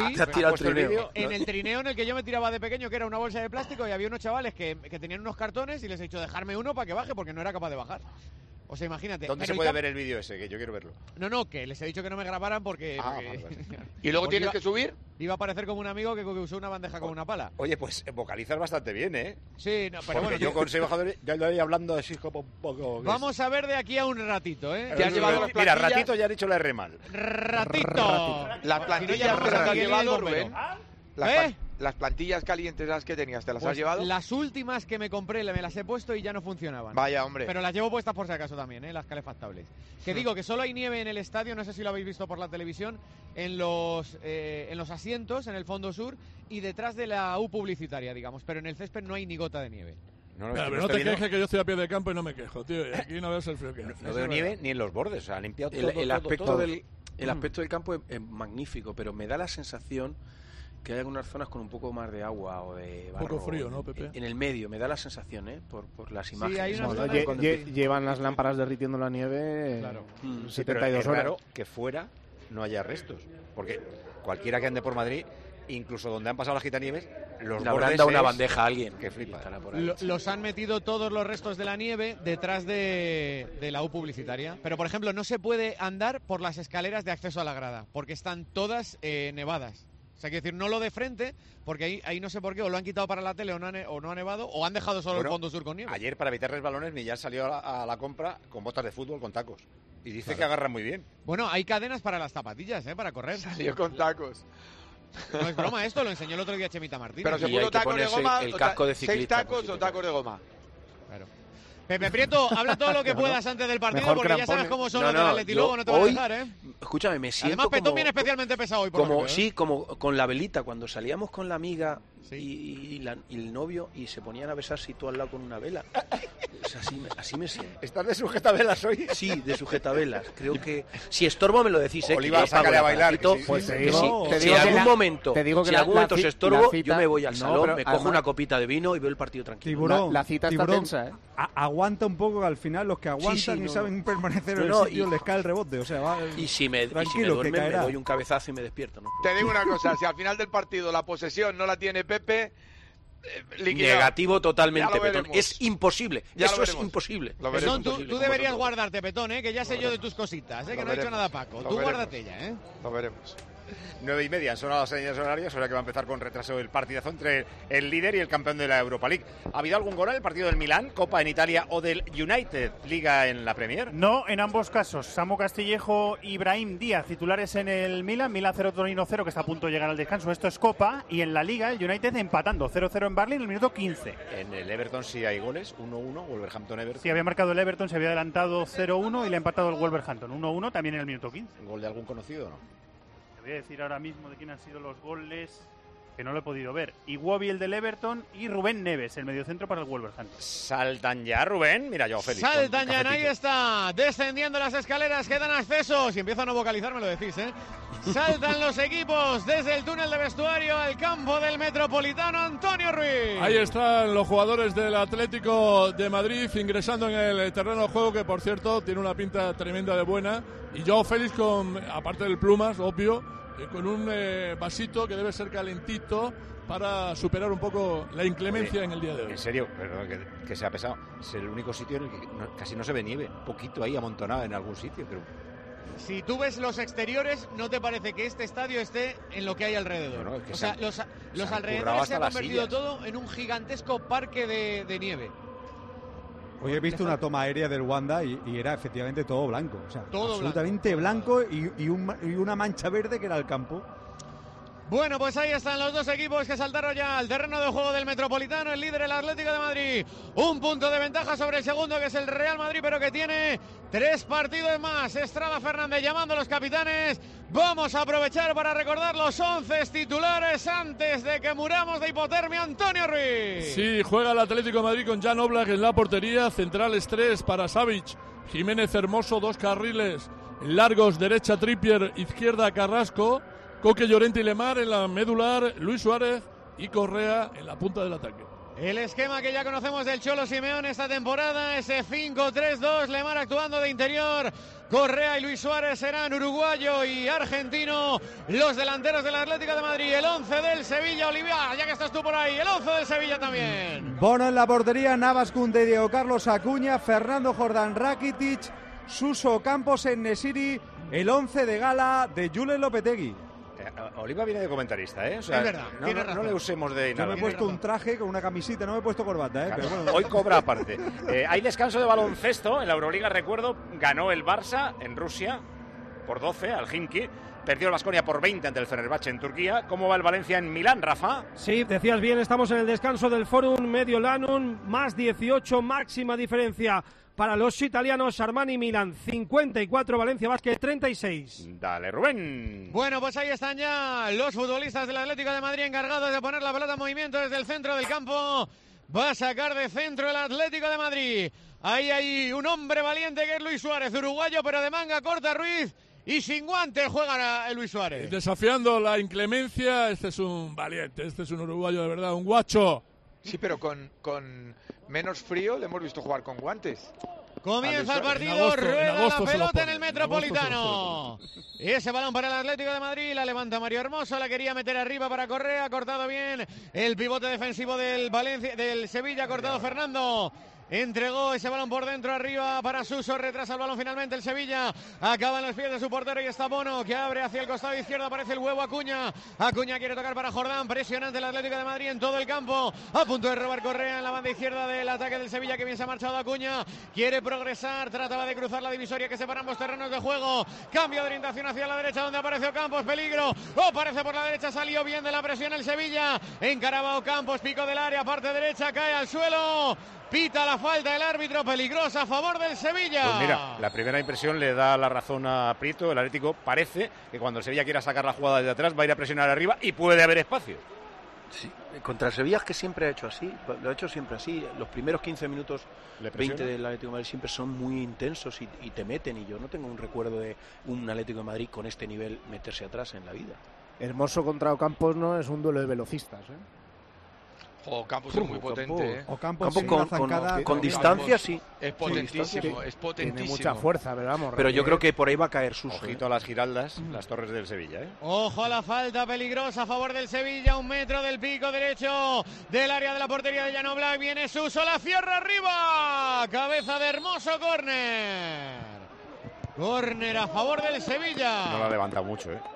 en el trineo en el que yo me tiraba de pequeño, que era una bolsa de plástico, y había unos chavales que tenían unos cartones y les he dicho dejarme uno para que baje porque no era capaz de bajar. O sea, imagínate. ¿Dónde se puede ver el vídeo ese? Que yo quiero verlo. No, que les he dicho que no me grabaran porque... Vale. ¿Y luego tienes que subir? Iba a parecer como un amigo que usó una bandeja con una pala. Oye, pues vocalizas bastante bien, ¿eh? Sí, no, pero porque bueno... yo con 6 bajadores ya lo voy hablando así como un poco... Vamos a ver de aquí a un ratito, ¿eh? ¿Te has llevado las plantillas? Mira, ratito ya ha dicho la R mal. ¡Ratito! Las plantillas te las has llevado, Rubén. Las plantillas calientes las que tenías, ¿te las has llevado? Las últimas que me compré me las he puesto y ya no funcionaban. Vaya, hombre. Pero las llevo puestas por si acaso también, las calefactables. Que digo que solo hay nieve en el estadio, no sé si lo habéis visto por la televisión, en los asientos, en el fondo sur y detrás de la U publicitaria, digamos. Pero en el césped no hay ni gota de nieve. Pero no te quejes que yo estoy a pie de campo y no me quejo, tío. Y aquí no ves el frío que hace. No veo nieve ni en los bordes, o sea, ha limpiado todo. El aspecto del campo es magnífico, pero me da la sensación que hay algunas zonas con un poco más de agua o de barro. Un poco frío, ¿no, Pepe? En el medio, me da la sensación, por las imágenes. Sí, hay llevan las lámparas derritiendo la nieve 72 horas. Claro que fuera no haya restos, porque cualquiera que ande por Madrid, incluso donde han pasado las gitanieves, los habrán dado una bandeja a alguien que flipa. Los han metido todos los restos de la nieve detrás de la U publicitaria. Pero, por ejemplo, no se puede andar por las escaleras de acceso a la grada, porque están todas nevadas. O sea, quiero decir, no lo de frente, porque ahí no sé por qué, o lo han quitado para la tele o no ha nevado, o han dejado solo el fondo sur con nieve. Ayer, para evitar resbalones, Millán salió a la compra con botas de fútbol con tacos. Y dice que agarran muy bien. Bueno, hay cadenas para las zapatillas, para correr. Salió con tacos. No es broma esto, lo enseñó el otro día Chemita Martínez. Pero se puso tacos de goma, el casco de ciclista, 6 tacos o tacos de goma. Claro. Pepe Prieto, habla todo lo que puedas antes del partido, mejor porque ya sabes cómo son los del Atleti, luego no te van a dejar, ¿eh? Escúchame, me siento Además, Petón viene especialmente pesado hoy, por Sí, como con la velita, cuando salíamos con la amiga y el novio, y se ponían a besarse y tú al lado con una vela. Pues así me siento. ¿Estás de sujetavelas hoy? Sí, de sujetavelas. Creo que si estorbo me lo decís, Oliva, sácale a bailar. Pues si en algún momento se estorbo, yo me voy al salón, me cojo una copita de vino y veo el partido tranquilo. Tiburón, la cita está tensa, ¿eh? Aguanta un poco, que al final los que aguantan y saben permanecer en el sitio les cae el rebote. O sea, y si me duermen, me doy un cabezazo y me despierto. ¿No? Te digo una cosa, si al final del partido la posesión no la tiene Pepe, negativo totalmente, Petón. Es imposible. Eso es imposible. Petón, tú deberías guardarte, Petón, que ya sé yo de tus cositas, que no ha hecho nada Paco. Tú guárdate ya, Lo veremos. 9:30 han sonado las señales horarias, ahora que va a empezar con retraso el partidazo entre el líder y el campeón de la Europa League. ¿Ha habido algún gol en el partido del Milán, Copa en Italia, o del United, Liga en la Premier? No, en ambos casos. Samu Castillejo y Brahim Díaz, titulares en el Milan 0, Torino 0, que está a punto de llegar al descanso. Esto es Copa. Y en la Liga, el United empatando 0-0 en Barley en el minuto 15. En el Everton sí hay goles, 1-1, Wolverhampton-Everton. Sí, había marcado el Everton, se había adelantado 0-1 y le ha empatado el Wolverhampton 1-1 también en el minuto 15. ¿Gol de algún conocido o no? Voy a decir ahora mismo de quién han sido los goles, que no lo he podido ver. Iwobi, el del Everton, y Rubén Neves, el mediocentro para el Wolverhampton. Saltan ya, Rubén. Mira, yo, Félix. Saltan ya, ahí está. Descendiendo las escaleras que dan acceso. Si empiezo a no vocalizar, me lo decís, Saltan los equipos desde el túnel de vestuario al campo del Metropolitano, Antonio Ruiz. Ahí están los jugadores del Atlético de Madrid ingresando en el terreno de juego, que por cierto tiene una pinta tremenda de buena. Y Joao Félix, aparte del plumas, obvio, con un vasito que debe ser calentito para superar un poco la inclemencia en el día de hoy. En serio, perdón que sea pesado. Es el único sitio en el que casi no se ve nieve. Un poquito ahí amontonado en algún sitio, pero... Si tú ves los exteriores, ¿no te parece que este estadio esté en lo que hay alrededor? Bueno, es que o sea, los alrededores se ha convertido todo en un gigantesco parque de nieve. Hoy he visto una toma aérea del Wanda y era efectivamente todo blanco. O sea, todo absolutamente blanco y una mancha verde que era el campo. Bueno, pues ahí están los dos equipos que saltaron ya al terreno de juego del Metropolitano. El líder, el Atlético de Madrid, un punto de ventaja sobre el segundo, que es el Real Madrid, pero que tiene 3 partidos más. Estrada Fernández llamando a los capitanes. Vamos a aprovechar para recordar los 11 titulares antes de que muramos de hipotermia. Antonio Ruiz. Sí, juega el Atlético de Madrid con Jan Oblak en la portería. Centrales 3 para Savic, Jiménez Hermoso, 2 carriles largos, derecha Trippier, izquierda Carrasco, Coque, Llorente y Lemar en la medular, Luis Suárez y Correa en la punta del ataque. El esquema que ya conocemos del Cholo Simeone esta temporada, ese 5-3-2, Lemar actuando de interior, Correa y Luis Suárez serán uruguayo y argentino los delanteros del Atlético de Madrid. El 11 del Sevilla, Olivia, ya que estás tú por ahí, el 11 del Sevilla también. Bono en la portería, Navas, Koundé, Diego Carlos Acuña, Fernando Jordán, Rakitic, Suso Campos, En-Nesyri, el 11 de gala de Julen Lopetegui. Oliva viene de comentarista, O sea, es verdad, no le usemos de nada. Yo me he puesto un traje con una camisita, no me he puesto corbata, Claro, pero bueno. Hoy cobra aparte. Hay descanso de baloncesto en la Euroliga, recuerdo, ganó el Barça en Rusia por 12 al Khimki. Perdió el Baskonia por 20 ante el Fenerbahce en Turquía. ¿Cómo va el Valencia en Milán, Rafa? Sí, decías bien, estamos en el descanso del Forum Mediolanum, más 18, máxima diferencia para los italianos. Armani Milán 54, Valencia Basket 36. Dale, Rubén. Bueno, pues ahí están ya los futbolistas del Atlético de Madrid encargados de poner la pelota en movimiento desde el centro del campo. Va a sacar de centro el Atlético de Madrid. Ahí hay un hombre valiente que es Luis Suárez, uruguayo, pero de manga corta. Ruiz. Y sin guantes juega Luis Suárez. Desafiando la inclemencia, este es un valiente, este es un uruguayo de verdad, un guacho. Sí, pero con menos frío le hemos visto jugar con guantes. Comienza el partido, rueda la pelota en el Metropolitano. Y ese balón para el Atlético de Madrid, la levanta Mario Hermoso, la quería meter arriba para Correa, ha cortado bien el pivote defensivo del Sevilla, ha cortado Fernando. Entregó ese balón por dentro, arriba para Suso, retrasa el balón finalmente el Sevilla, acaba en los pies de su portero y está Bono, que abre hacia el costado izquierdo, aparece el huevo Acuña quiere tocar para Jordán, presionante el Atlético de Madrid en todo el campo, a punto de robar Correa en la banda izquierda del ataque del Sevilla, que bien se ha marchado Acuña, quiere progresar, trataba de cruzar la divisoria que separa ambos terrenos de juego, cambio de orientación hacia la derecha donde apareció Campos, peligro, aparece por la derecha, salió bien de la presión el Sevilla, encaraba Campos, pico del área, parte derecha, cae al suelo. Pita la falta el árbitro, peligrosa a favor del Sevilla. Pues mira, la primera impresión le da la razón a Prieto. El Atlético parece que cuando el Sevilla quiera sacar la jugada desde atrás va a ir a presionar arriba y puede haber espacio. Sí, contra el Sevilla es que siempre ha hecho así, lo ha hecho siempre así. Los primeros 15 minutos, 20 del Atlético de Madrid siempre son muy intensos y te meten. Y yo no tengo un recuerdo de un Atlético de Madrid con este nivel meterse atrás en la vida. Hermoso contra Ocampos no es un duelo de velocistas, ¿eh? Ocampos es muy potente, ¿eh? Ocampos con distancia, sí. Es potentísimo, sí. es potentísimo. Tiene mucha fuerza, pero vamos. Pero yo creo que por ahí va a caer Suso. Ojito a las Giraldas, las torres del Sevilla, ¿eh? Ojo a la falta peligrosa a favor del Sevilla, 1 metro del pico derecho del área de la portería de Jan Oblak. Viene Suso, la cierra arriba. Cabeza de Hermoso, córner. Córner a favor del Sevilla. No la levanta mucho, ¿eh?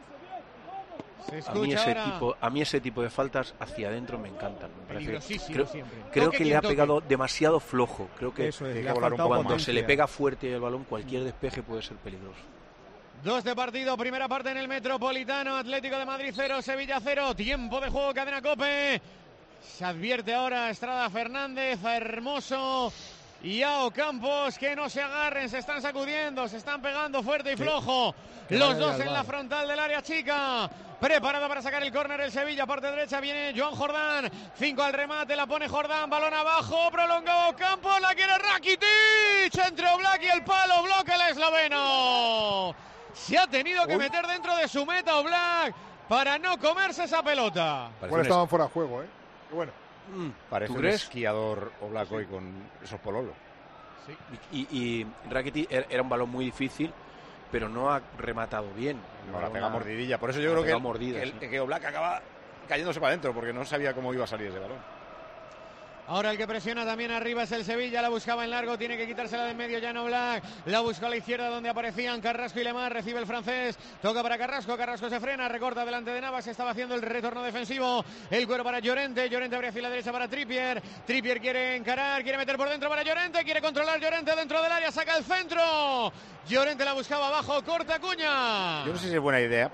A mí ese tipo de faltas hacia adentro me encantan. Creo que le ha pegado demasiado flojo. Creo que cuando se le pega fuerte el balón, cualquier despeje puede ser peligroso. 2 de partido, primera parte en el Metropolitano. Atlético de Madrid 0, Sevilla 0. Tiempo de juego, cadena COPE. Se advierte ahora Estrada Fernández, a Hermoso y a Ocampos que no se agarren, se están sacudiendo, se están pegando fuerte y flojo. Los dos en la frontal del área chica. Preparado para sacar el córner el Sevilla, parte derecha viene Joan Jordán, 5 al remate, la pone Jordán, balón abajo, prolongado Ocampos, la quiere Rakitic, entre Oblak y el palo, bloque el esloveno. Se ha tenido que meter dentro de su meta Oblak para no comerse esa pelota. Bueno, estaban fuera de juego, ¿eh? Qué bueno. Parece un esquiador Oblak hoy con esos pololos. Sí. Y Rakitic era un balón muy difícil, pero no ha rematado bien. No, la pega mordidilla. Por eso yo creo que Oblak acaba cayéndose para adentro, porque no sabía cómo iba a salir ese balón. Ahora el que presiona también arriba es el Sevilla, la buscaba en largo, tiene que quitársela de en medio Jan Oblak, la buscó a la izquierda donde aparecían Carrasco y Lemar, recibe el francés, toca para Carrasco, Carrasco se frena, recorta delante de Navas, estaba haciendo el retorno defensivo, el cuero para Llorente, Llorente abre hacia la derecha para Trippier, Trippier quiere encarar, quiere meter por dentro para Llorente, quiere controlar Llorente dentro del área, saca el centro, Llorente la buscaba abajo, corta Cuña. Yo no sé si es buena idea,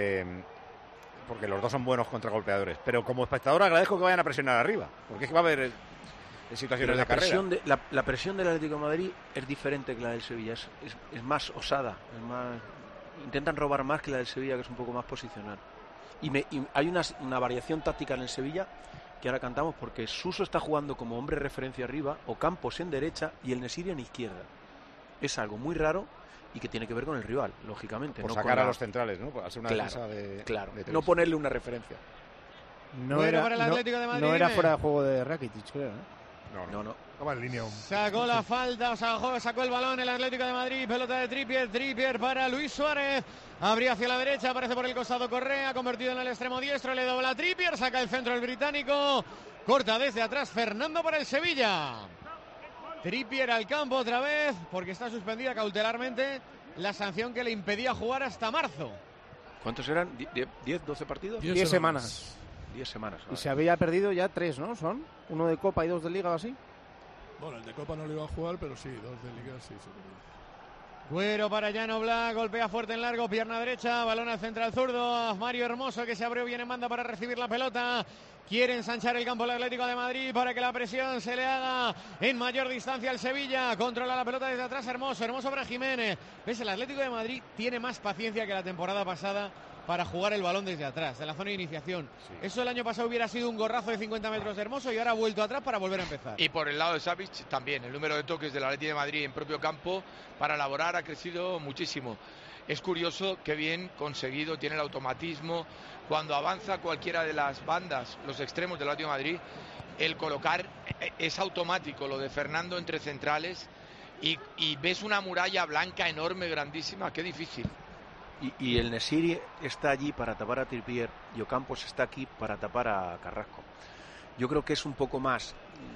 porque los dos son buenos contragolpeadores, pero como espectador agradezco que vayan a presionar arriba, porque es que va a haber situaciones de carrera. La presión del Atlético de Madrid es diferente que la del Sevilla, es más osada, intentan robar más que la del Sevilla, que es un poco más posicional. Y hay una variación táctica en el Sevilla que ahora cantamos, porque Suso está jugando como hombre de referencia arriba, Ocampos en derecha y el Nesiri en izquierda. Es algo muy raro y que tiene que ver con el rival, lógicamente. Por sacar a los centrales, ¿no? Por hacer una defensa de no ponerle una referencia. No era fuera de juego de Rakitic, creo, No. Estaba en línea. Sacó la falta, sacó el balón el Atlético de Madrid, pelota de Trippier para Luis Suárez, abrió hacia la derecha, aparece por el costado Correa, convertido en el extremo diestro, le dobla Trippier, saca el centro el británico, corta desde atrás Fernando para el Sevilla. Trippier al campo otra vez, porque está suspendida cautelarmente la sanción que le impedía jugar hasta marzo. ¿Cuántos eran? ¿10, 12 partidos? 10 semanas. 10 semanas. Y se había perdido ya 3, ¿no? ¿Son? 1 de Copa y 2 de Liga o así. Bueno, el de Copa no lo iba a jugar, pero sí, 2 de Liga sí. Cuero para Jan Oblak, golpea fuerte en largo, pierna derecha, balón al central zurdo, Mario Hermoso que se abrió bien en banda para recibir la pelota. Quiere ensanchar el campo el Atlético de Madrid para que la presión se le haga en mayor distancia al Sevilla. Controla la pelota desde atrás Hermoso para Jiménez. ¿Ves? El Atlético de Madrid tiene más paciencia que la temporada pasada para jugar el balón desde atrás, de la zona de iniciación. Sí. Eso el año pasado hubiera sido un gorrazo de 50 metros de Hermoso y ahora ha vuelto atrás para volver a empezar. Y por el lado de Savic también, el número de toques del Atlético de Madrid en propio campo para elaborar ha crecido muchísimo. Es curioso qué bien conseguido tiene el automatismo cuando avanza cualquiera de las bandas, los extremos del Atlético de Madrid, el colocar es automático, lo de Fernando entre centrales y ves una muralla blanca enorme, grandísima, qué difícil. Y el Nesiri está allí para tapar a Trippier y Ocampos está aquí para tapar a Carrasco. Yo creo que es un poco más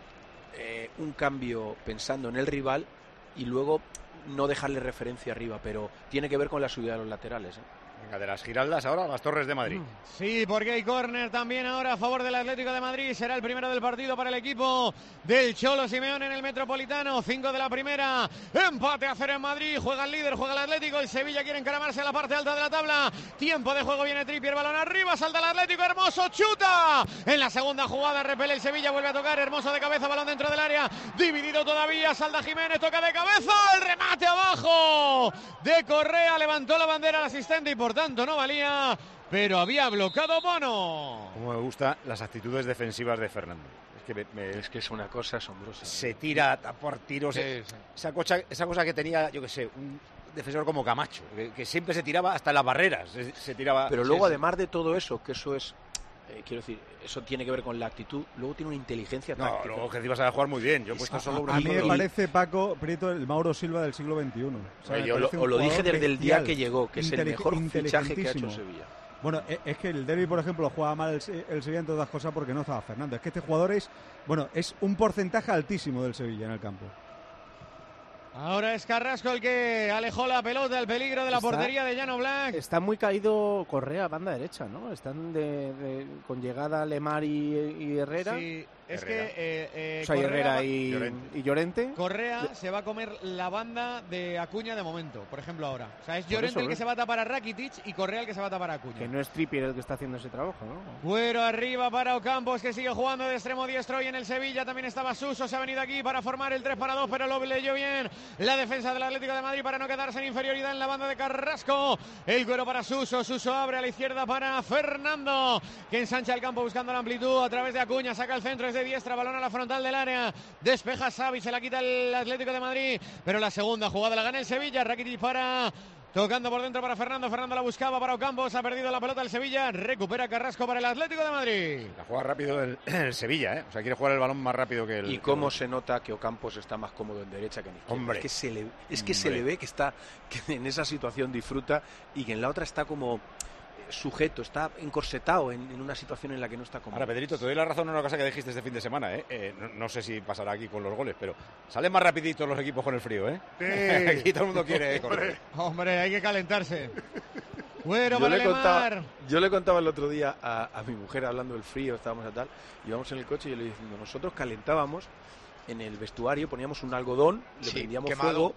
un cambio pensando en el rival y luego no dejarle referencia arriba, pero tiene que ver con la subida de los laterales. Venga, de las Giraldas ahora a las Torres de Madrid. Sí, porque hay córner también ahora a favor del Atlético de Madrid. Será el primero del partido para el equipo del Cholo Simeone en el Metropolitano. 5 de la primera. Empate a 0 en Madrid. Juega el líder, juega el Atlético. El Sevilla quiere encaramarse a la parte alta de la tabla. Tiempo de juego, viene Trippier, balón arriba. Salta el Atlético, Hermoso, chuta. En la segunda jugada repele el Sevilla, vuelve a tocar. Hermoso de cabeza, balón dentro del área. Dividido todavía, salta Jiménez, toca de cabeza. El remate abajo de Correa. Levantó la bandera al asistente y por tanto no valía, pero había bloqueado Bono. Como me gustan las actitudes defensivas de Fernando. Es que es una cosa asombrosa. Se tira a tapar tiros. Esa cosa que tenía, yo qué sé, un defensor como Camacho, que siempre se tiraba hasta las barreras. Se tiraba. Pero luego, además de todo eso, que eso es... quiero decir, eso tiene que ver con la actitud. Luego tiene una inteligencia táctica. No, luego que encima sabe jugar muy bien. Yo he puesto solo a mí me parece, Paco Prieto, el Mauro Silva del siglo XXI. O sea, yo lo dije desde el día que llegó, que es el mejor fichaje que ha hecho Sevilla. Bueno, es que el derbi, por ejemplo, juega mal el Sevilla entre otras cosas porque no estaba Fernando. Es que este jugador es un porcentaje altísimo del Sevilla en el campo. Ahora es Carrasco el que alejó la pelota, el peligro de la portería de Llano Black. Está muy caído Correa, banda derecha, ¿no? Están con llegada Lemar y Herrera. Sí, es que... o sea, Herrera y Llorente. Correa se va a comer la banda de Acuña de momento, por ejemplo, ahora. O sea, es Llorente el que se va a tapar a Rakitic y Correa el que se va a tapar a Acuña. Que no es Trippier el que está haciendo ese trabajo, ¿no? Cuero arriba para Ocampos, que sigue jugando de extremo diestro, y en el Sevilla también estaba Suso, se ha venido aquí para formar el 3-2, pero lo leyó bien la defensa del Atlético de Madrid para no quedarse en inferioridad en la banda de Carrasco. El Cuero para Suso abre a la izquierda para Fernando, que ensancha el campo buscando la amplitud a través de Acuña, saca el centro, es de diestra, balón a la frontal del área, despeja Xavi, se la quita el Atlético de Madrid, pero la segunda jugada la gana el Sevilla. Rakitic para... Tocando por dentro para Fernando la buscaba para Ocampos, ha perdido la pelota el Sevilla, recupera Carrasco para el Atlético de Madrid. La juega rápido el Sevilla, ¿eh? O sea, quiere jugar el balón más rápido que el... Y cómo se nota que Ocampos está más cómodo en derecha que en izquierda. Hombre. Es que se le ve que en esa situación disfruta y que en la otra está como sujeto, está encorsetado en una situación en la que no está cómodo. Ahora, Pedrito, te doy la razón en una cosa que dijiste este fin de semana, ¿eh? No sé si pasará aquí con los goles, pero salen más rapiditos los equipos con el frío, ¿eh? Sí. Aquí todo el mundo quiere correr. Hombre, hay que calentarse. Bueno, yo le contaba el otro día a mi mujer, hablando del frío, estábamos a tal, íbamos en el coche y yo le diciendo, nosotros calentábamos en el vestuario, poníamos un algodón, le prendíamos fuego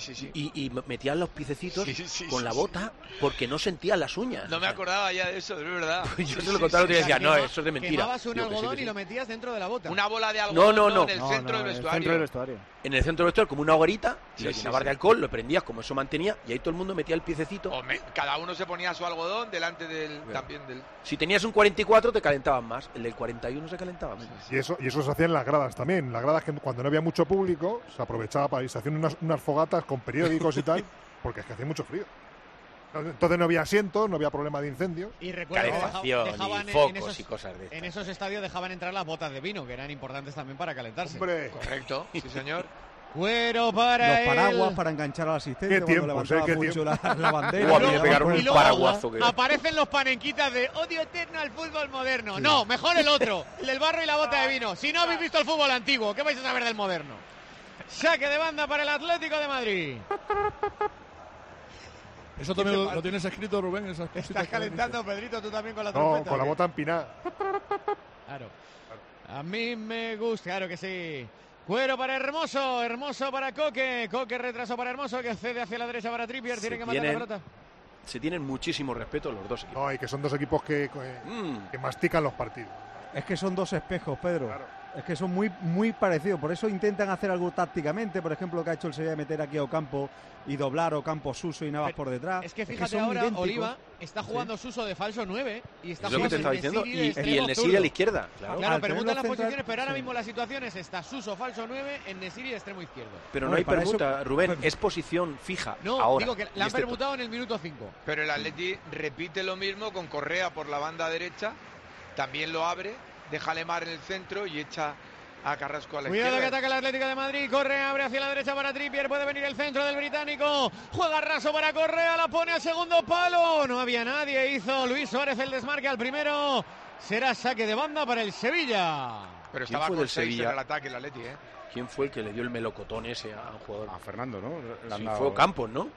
y metían los piececitos con la bota porque no sentían las uñas. No me acordaba ya de eso, es verdad. Pues yo se lo contaba y decía, no, eso es de mentira. Quemabas un algodón y lo metías dentro de la bota. Una bola de algodón no. en el centro del vestuario. En el centro del vestuario, como una hoguerita, lo llenabas de alcohol, lo prendías, como eso mantenía, y ahí todo el mundo metía el piececito. Cada uno se ponía su algodón delante también del... Si tenías un 44 te calentaban más, el del 41 se calentaba menos. Y eso se hacía en las gradas también. Las gradas que cuando no había mucho público se aprovechaba para irse haciendo unas fogatas con periódicos y tal, porque es que hacía mucho frío. Entonces no había asientos, no había problema de incendios. Y recuerdo dejaban y focos y cosas de estas. En esos estadios dejaban entrar las botas de vino, que eran importantes también para calentarse. Hombre. Correcto, sí señor. Cuero para los paraguas para enganchar al asistente. Qué tiempo, mucho la bandera. Y luego aparecen los panenquitas de odio eterno al fútbol moderno. Sí. No, mejor el otro, el del barro y la bota de vino. Si no habéis visto el fútbol antiguo, ¿qué vais a saber del moderno? Saque de banda para el Atlético de Madrid. Eso también lo tienes escrito, Rubén. Estás calentando, Pedrito, tú también con la trompeta. No, con la bota empinada. Claro. A mí me gusta, claro que sí. Cuero para Hermoso para Coque retraso para Hermoso, que cede hacia la derecha para Trippier, tiene que matar la pelota. Se tienen muchísimo respeto los dos equipos. No, y que son dos equipos que mastican los partidos. Es que son dos espejos, Pedro. Claro. Es que son muy parecidos, por eso intentan hacer algo tácticamente, por ejemplo, lo que ha hecho el Sevilla, meter aquí a Ocampo y doblar Ocampo, Suso y Navas por detrás. Es que fíjate ahora, idénticos. Oliva está jugando Suso de falso 9 y está jugando y el Nesiri a la izquierda. Claro, preguntan las posiciones, pero ahora mismo la situación es esta: Suso falso 9, en Nesiri de extremo izquierdo. Pero no hay permuta, Rubén, es posición fija. No, ahora, digo que la han permutado en el minuto 5. Pero el Atleti repite lo mismo con Correa por la banda derecha, también lo abre, deja a Lemar en el centro y echa a Carrasco a la izquierda. Cuidado que ataca el Atlético de Madrid. Correa abre hacia la derecha para Trippier. Puede venir el centro del británico. Juega raso para Correa. La pone al segundo palo. No había nadie. Hizo Luis Suárez el desmarque al primero. Será saque de banda para el Sevilla. Pero estaba con 6 en el ataque el Atleti, ¿eh? ¿Quién fue el que le dio el melocotón ese a un jugador? A Fernando, ¿no? Sí, fue Ocampos, ¿no?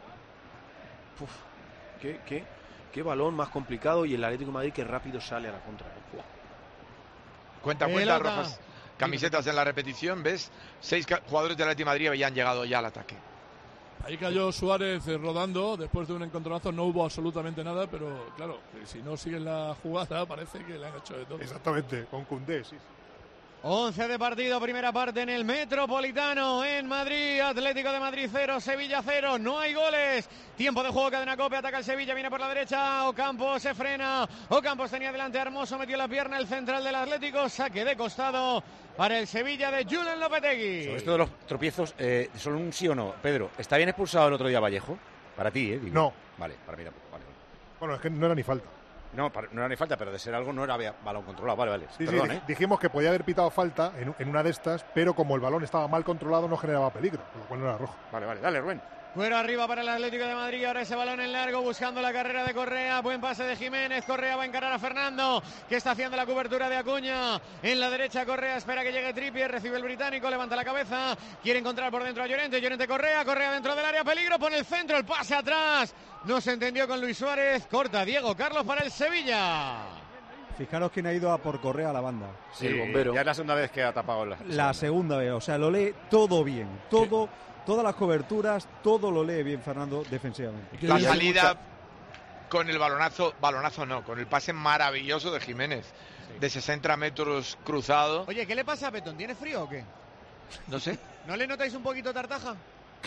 Uf, qué balón más complicado, y el Atlético de Madrid que rápido sale a la contra. Cuenta, rojas. Camisetas en la repetición, ¿ves? 6 jugadores del Atlético de Madrid habían llegado ya al ataque. Ahí cayó Suárez rodando, después de un encontronazo no hubo absolutamente nada, pero claro, si no siguen la jugada parece que le han hecho de todo. Exactamente, con Koundé, sí. 11 de partido, primera parte en el Metropolitano, en Madrid. Atlético de Madrid 0, Sevilla 0. No hay goles. Tiempo de juego, Cadena COPE. Ataca el Sevilla, viene por la derecha. Ocampos se frena. Ocampos tenía delante a Hermoso, metió la pierna el central del Atlético. Saque de costado para el Sevilla de Julen Lopetegui. Sobre esto de los tropiezos, ¿son un sí o no? Pedro, ¿está bien expulsado el otro día Vallejo? Para ti, digo. No. Vale, para mí tampoco. Vale. Bueno, es que no era ni falta. No era ni falta, pero de ser algo no era balón controlado. Vale. Sí, perdón, dijimos que podía haber pitado falta en una de estas, pero como el balón estaba mal controlado no generaba peligro, por lo cual no era rojo. Vale, dale, Rubén. Cuero arriba para el Atlético de Madrid, ahora ese balón en largo buscando la carrera de Correa, buen pase de Jiménez, Correa va a encarar a Fernando, que está haciendo la cobertura de Acuña, en la derecha Correa espera que llegue Trippier, recibe el británico, levanta la cabeza, quiere encontrar por dentro a Llorente, Correa dentro del área, peligro, pone el centro, el pase atrás, no se entendió con Luis Suárez, corta Diego Carlos para el Sevilla. Fijaros quién ha ido a por Correa a la banda. Sí, el bombero. Ya es la segunda vez que ha tapado la segunda vez, o sea, lo lee todo bien, todo... Sí. Todas las coberturas, todo lo lee bien Fernando defensivamente. La salida con el con el pase maravilloso de Jiménez, de 60 metros cruzado. Oye, ¿qué le pasa a Petón? ¿Tiene frío o qué? No sé. ¿No le notáis un poquito tartaja?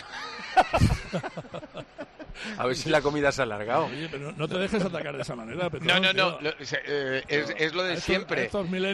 A ver si la comida se ha alargado. Oye, pero no te dejes atacar de esa manera, Petón. No. Es lo de siempre.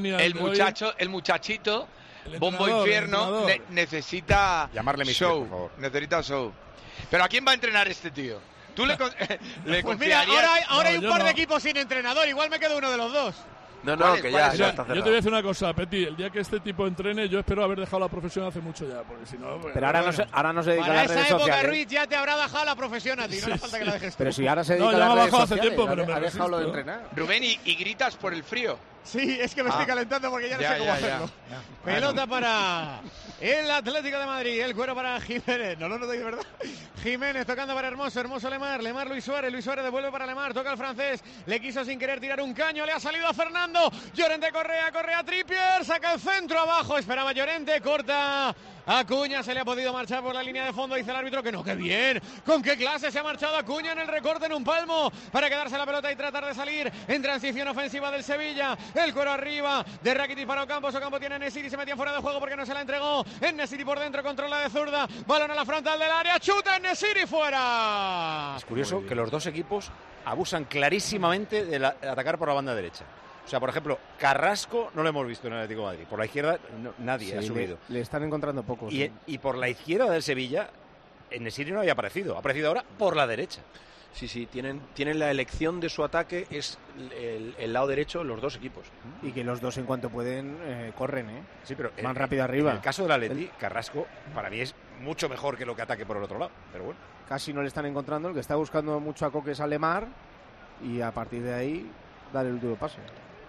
El muchachito... Bombo Infierno necesita llamarle show, por favor. Necesita show. Pero ¿a quién va a entrenar este tío? ¿Tú le pues mira, ahora hay un par de equipos sin entrenador, igual me quedo uno de los dos. No, que ya está cerrado. Yo te voy a decir una cosa, Peti, el día que este tipo entrene, yo espero haber dejado la profesión hace mucho ya, porque si no... Pero ahora no se dedica a las redes sociales. Para esa época, Ruiz, ya te habrá dejado la profesión a ti, no hace falta que la dejes tú. Pero si ahora se dedica a las redes sociales, hace tiempo, pero ha dejado lo de entrenar. Rubén, ¿y gritas por el frío? Sí, es que me estoy calentando porque ya no sé cómo hacerlo. Pelota para el Atlético de Madrid, el cuero para Jiménez. No lo notáis, de verdad. Jiménez tocando para Hermoso Lemar, Luis Suárez devuelve para Lemar, toca al francés, le quiso sin querer tirar un caño, le ha salido a Fernando, Llorente Correa Trippier, saca el centro abajo, esperaba Llorente, corta Acuña, se le ha podido marchar por la línea de fondo, dice el árbitro que no, que bien, con qué clase se ha marchado Acuña en el recorte en un palmo, para quedarse la pelota y tratar de salir en transición ofensiva del Sevilla, el cuero arriba, de Rakitic para Ocampos tiene Nesiri, se metía fuera de juego porque no se la entregó, en Nesiri por dentro, controla de zurda, balón a la frontal del área, chuta en Nesiri fuera. Es curioso que los dos equipos abusan clarísimamente de atacar por la banda derecha. O sea, por ejemplo, Carrasco no lo hemos visto en el Atlético de Madrid. Por la izquierda nadie ha subido. Le están encontrando pocos. Y por la izquierda del Sevilla, en Nesiri no había aparecido. Ha aparecido ahora por la derecha. Sí, tienen la elección de su ataque, es el lado derecho, los dos equipos. Y que los dos en cuanto pueden corren, Sí, pero van rápido arriba. En el caso del Atleti, Carrasco para mí es mucho mejor que lo que ataque por el otro lado, pero bueno. Casi no le están encontrando, el que está buscando mucho a Coque es a Lemar y a partir de ahí dar el último pase.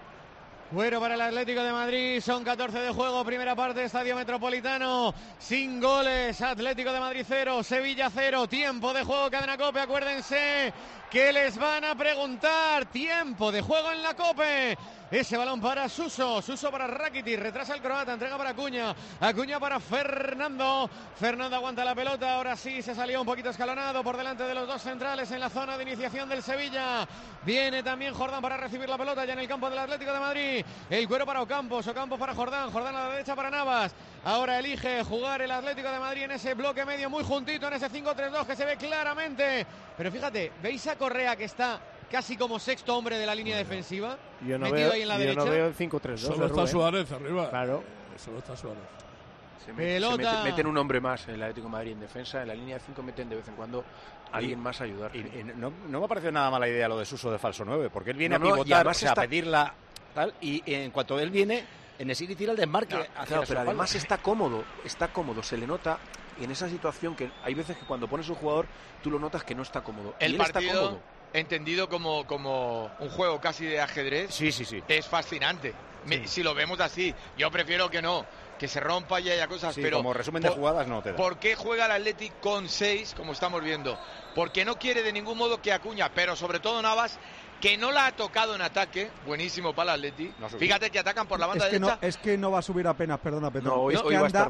Cuero para el Atlético de Madrid, son 14 de juego, primera parte, Estadio Metropolitano, sin goles, Atlético de Madrid 0, Sevilla 0, tiempo de juego, Cadena COPE, acuérdense que les van a preguntar, tiempo de juego en la COPE, ese balón para Suso para Rakitic, retrasa el croata, entrega para Acuña para Fernando aguanta la pelota, ahora sí se salió un poquito escalonado por delante de los dos centrales en la zona de iniciación del Sevilla, viene también Jordán para recibir la pelota ya en el campo del Atlético de Madrid, el cuero para Ocampos para Jordán a la derecha para Navas, ahora elige jugar el Atlético de Madrid en ese bloque medio muy juntito, en ese 5-3-2 que se ve claramente, pero fíjate, ¿veis a Correa que está casi como sexto hombre de la línea defensiva? Yo no metido ahí en la derecha. No veo el 5-3-2. Solo está Suárez arriba. Claro. Solo está Suárez. Meten un hombre más en el Atlético de Madrid en defensa, en la línea de 5 meten de vez en cuando a alguien más a ayudar. No me ha parecido nada mala idea lo de Suso de falso 9, porque él viene a pivotar, a pedirla tal, y en cuanto él viene, en Nesiri tira el desmarque. Pero además está cómodo, se le nota en esa situación que hay veces que cuando pones un jugador, tú lo notas que no está cómodo. El partido está cómodo. Entendido como un juego casi de ajedrez, sí. Es fascinante. Si lo vemos así, yo prefiero que se rompa y haya cosas, pero como resumen de jugadas no te da. ¿Por qué juega el Athletic con 6, como estamos viendo? Porque no quiere de ningún modo que Acuña, pero sobre todo Navas, que no la ha tocado en ataque, buenísimo para el Athletic. No, fíjate que atacan por la banda derecha. Es que no va a subir apenas, perdona, Pedro. No, hoy va a estar